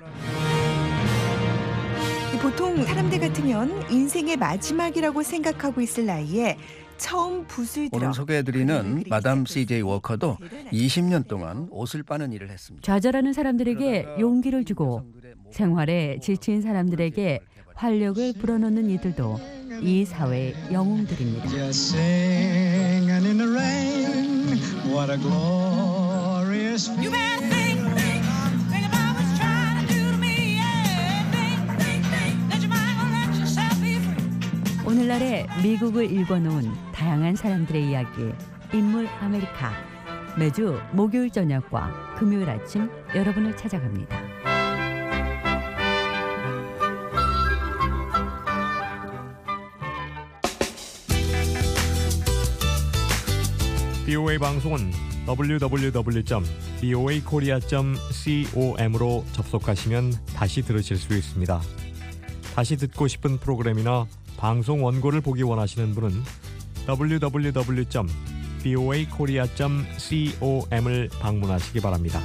보통 사람들 같으면 인생의 마지막이라고 생각하고 있을 나이에 처음 붓을 들어 오늘 소개해드리는 마담 씨제이 워커도 이십 년 동안 옷을 빠는 일을 했습니다. 좌절하는 사람들에게 용기를 주고 생활에 지친 사람들에게 활력을 불어넣는 이들도 이 사회의 영웅들입니다. Just singing in the rain, what a glorious You better think, think, think about what you're trying to do to me. Yeah, think, think, think that you might want to let yourself be free. 오늘날의 미국을 읽어놓은 다양한 사람들의 이야기, 인물 아메리카. 매주 목요일 저녁과 금요일 아침 여러분을 찾아갑니다. 비오에이 방송은 더블유 더블유 더블유 점 비오에이 코리아 점 com으로 접속하시면 다시 들으실 수 있습니다. 다시 듣고 싶은 프로그램이나 방송 원고를 보기 원하시는 분은 더블유 더블유 더블유 점 비오에이 코리아 점 com을 방문하시기 바랍니다.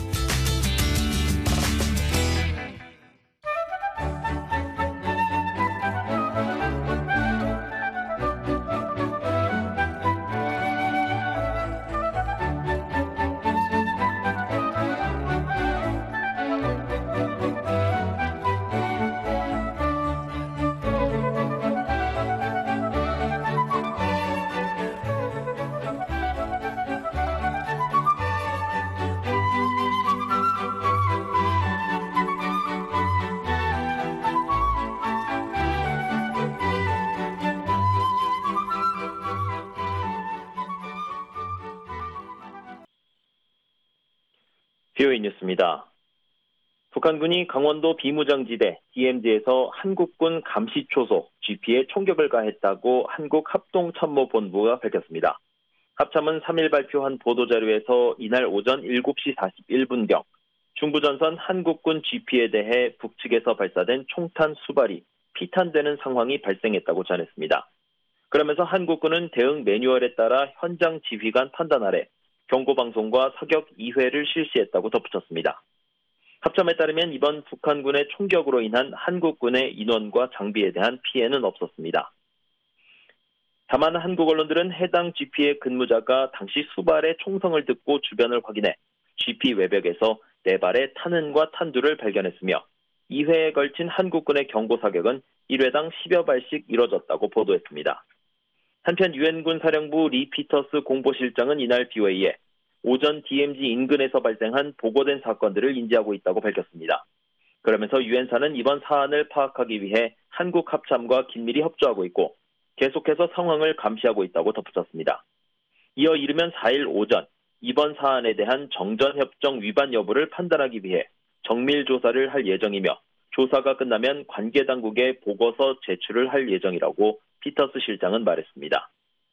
비오에이 뉴스입니다. 북한군이 강원도 비무장지대 디엠지에서 한국군 감시초소 지피에 총격을 가했다고 한국합동참모본부가 밝혔습니다. 합참은 삼 일 발표한 보도자료에서 이날 오전 일곱 시 사십일 분경 중부전선 한국군 지피에 대해 북측에서 발사된 총탄 수발이 피탄되는 상황이 발생했다고 전했습니다. 그러면서 한국군은 대응 매뉴얼에 따라 현장 지휘관 판단 아래 경고방송과 사격 이 회를 실시했다고 덧붙였습니다. 합참에 따르면 이번 북한군의 총격으로 인한 한국군의 인원과 장비에 대한 피해는 없었습니다. 다만 한국 언론들은 해당 지피의 근무자가 당시 수발의 총성을 듣고 주변을 확인해 지피 외벽에서 네 발의 탄흔과 탄두를 발견했으며 이 회에 걸친 한국군의 경고 사격은 일 회당 십여 발씩 이뤄졌다고 보도했습니다. 한편 유엔군 사령부 리 피터스 공보실장은 이날 비오에이에 오전 디엠지 인근에서 발생한 보고된 사건들을 인지하고 있다고 밝혔습니다. 그러면서 유엔사는 이번 사안을 파악하기 위해 한국 합참과 긴밀히 협조하고 있고 계속해서 상황을 감시하고 있다고 덧붙였습니다. 이어 이르면 사 일 오전 이번 사안에 대한 정전협정 위반 여부를 판단하기 위해 정밀 조사를 할 예정이며 조사가 끝나면 관계 당국에 보고서 제출을 할 예정이라고 피터스 실장은 말했습니다.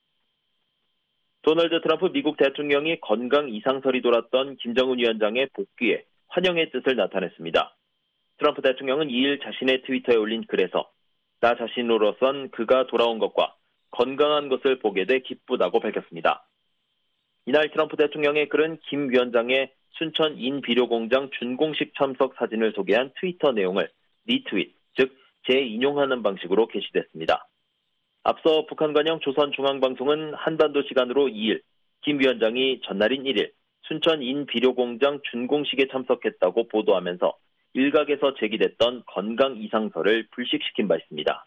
도널드 트럼프 미국 대통령이 건강 이상설이 돌았던 김정은 위원장의 복귀에 환영의 뜻을 나타냈습니다. 트럼프 대통령은 이 일 자신의 트위터에 올린 글에서 나 자신으로선 그가 돌아온 것과 건강한 것을 보게 돼 기쁘다고 밝혔습니다. 이날 트럼프 대통령의 글은 김 위원장의 순천 인비료공장 준공식 참석 사진을 소개한 트위터 내용을 리트윗, 즉 재인용하는 방식으로 게시됐습니다. 앞서 북한 관영 조선중앙방송은 한반도 시간으로 이 일 김 위원장이 전날인 일 일 순천 인비료공장 준공식에 참석했다고 보도하면서 일각에서 제기됐던 건강 이상설을 불식시킨 바 있습니다.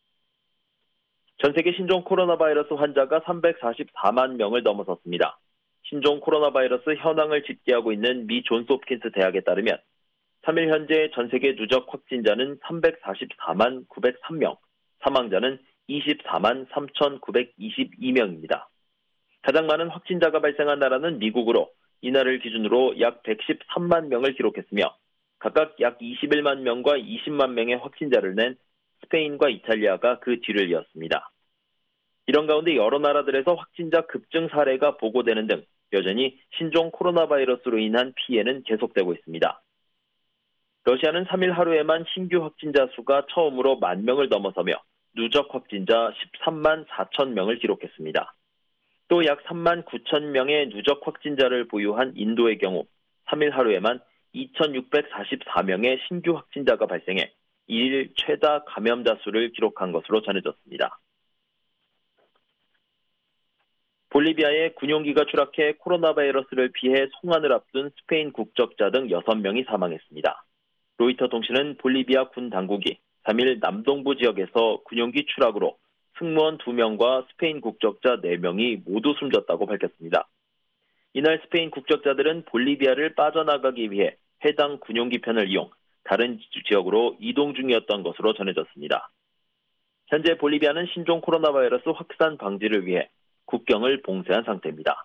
전 세계 신종 코로나 바이러스 환자가 삼백사십사만 명을 넘어섰습니다. 신종 코로나 바이러스 현황을 집계하고 있는 미 존스홉킨스 대학에 따르면 삼 일 현재 전 세계 누적 확진자는 삼백사십사만 구백삼 명, 사망자는 이십사만 삼천구백이십이 명입니다. 가장 많은 확진자가 발생한 나라는 미국으로 이날을 기준으로 약 백십삼만 명을 기록했으며 각각 약 이십일만 명과 이십만 명의 확진자를 낸 스페인과 이탈리아가 그 뒤를 이었습니다. 이런 가운데 여러 나라들에서 확진자 급증 사례가 보고되는 등 여전히 신종 코로나 바이러스로 인한 피해는 계속되고 있습니다. 러시아는 삼 일 하루에만 신규 확진자 수가 처음으로 만 명을 넘어서며 누적 확진자 십삼만 사천 명을 기록했습니다. 또 약 삼만 구천 명의 누적 확진자를 보유한 인도의 경우 삼 일 하루에만 이천육백사십사 명의 신규 확진자가 발생해 일 최다 감염자 수를 기록한 것으로 전해졌습니다. 볼리비아에 군용기가 추락해 코로나 바이러스를 피해 송환을 앞둔 스페인 국적자 등 여섯 명이 사망했습니다. 로이터 통신은 볼리비아 군 당국이 삼 일 남동부 지역에서 군용기 추락으로 승무원 두 명과 스페인 국적자 네 명이 모두 숨졌다고 밝혔습니다. 이날 스페인 국적자들은 볼리비아를 빠져나가기 위해 해당 군용기 편을 이용 다른 지역으로 이동 중이었던 것으로 전해졌습니다. 현재 볼리비아는 신종 코로나 바이러스 확산 방지를 위해 국경을 봉쇄한 상태입니다.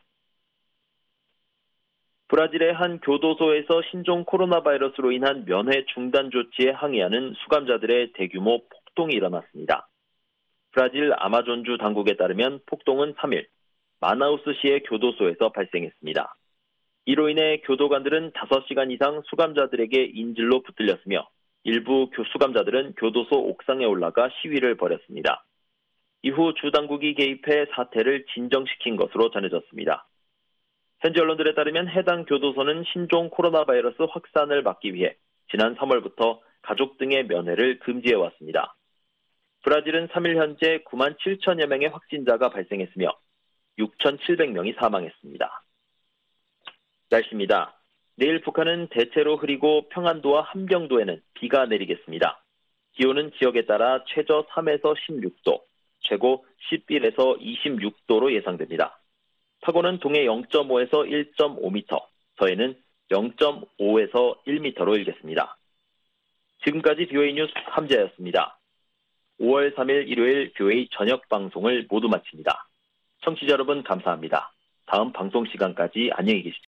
브라질의 한 교도소에서 신종 코로나 바이러스로 인한 면회 중단 조치에 항의하는 수감자들의 대규모 폭동이 일어났습니다. 브라질 아마존주 당국에 따르면 폭동은 삼 일 마나우스시의 교도소에서 발생했습니다. 이로 인해 교도관들은 다섯 시간 이상 수감자들에게 인질로 붙들렸으며 일부 수감자들은 교도소 옥상에 올라가 시위를 벌였습니다. 이후 주 당국이 개입해 사태를 진정시킨 것으로 전해졌습니다. 현지 언론들에 따르면 해당 교도소는 신종 코로나 바이러스 확산을 막기 위해 지난 삼월부터 가족 등의 면회를 금지해왔습니다. 브라질은 삼 일 현재 구만 칠천여 명의 확진자가 발생했으며 육천칠백 명이 사망했습니다. 날씨입니다. 내일 북한은 대체로 흐리고 평안도와 함경도에는 비가 내리겠습니다. 기온은 지역에 따라 최저 삼에서 십육 도, 최고 십일에서 이십육 도로 예상됩니다. 파고는 동해 영 점 오에서 일 점 오 미터, 서해는 영 점 오에서 일 미터로 일겠습니다. 지금까지 비오에이 뉴스 함재였습니다. 오월 삼일 일요일 비오에이 저녁 방송을 모두 마칩니다. 청취자 여러분 감사합니다. 다음 방송 시간까지 안녕히 계십시오.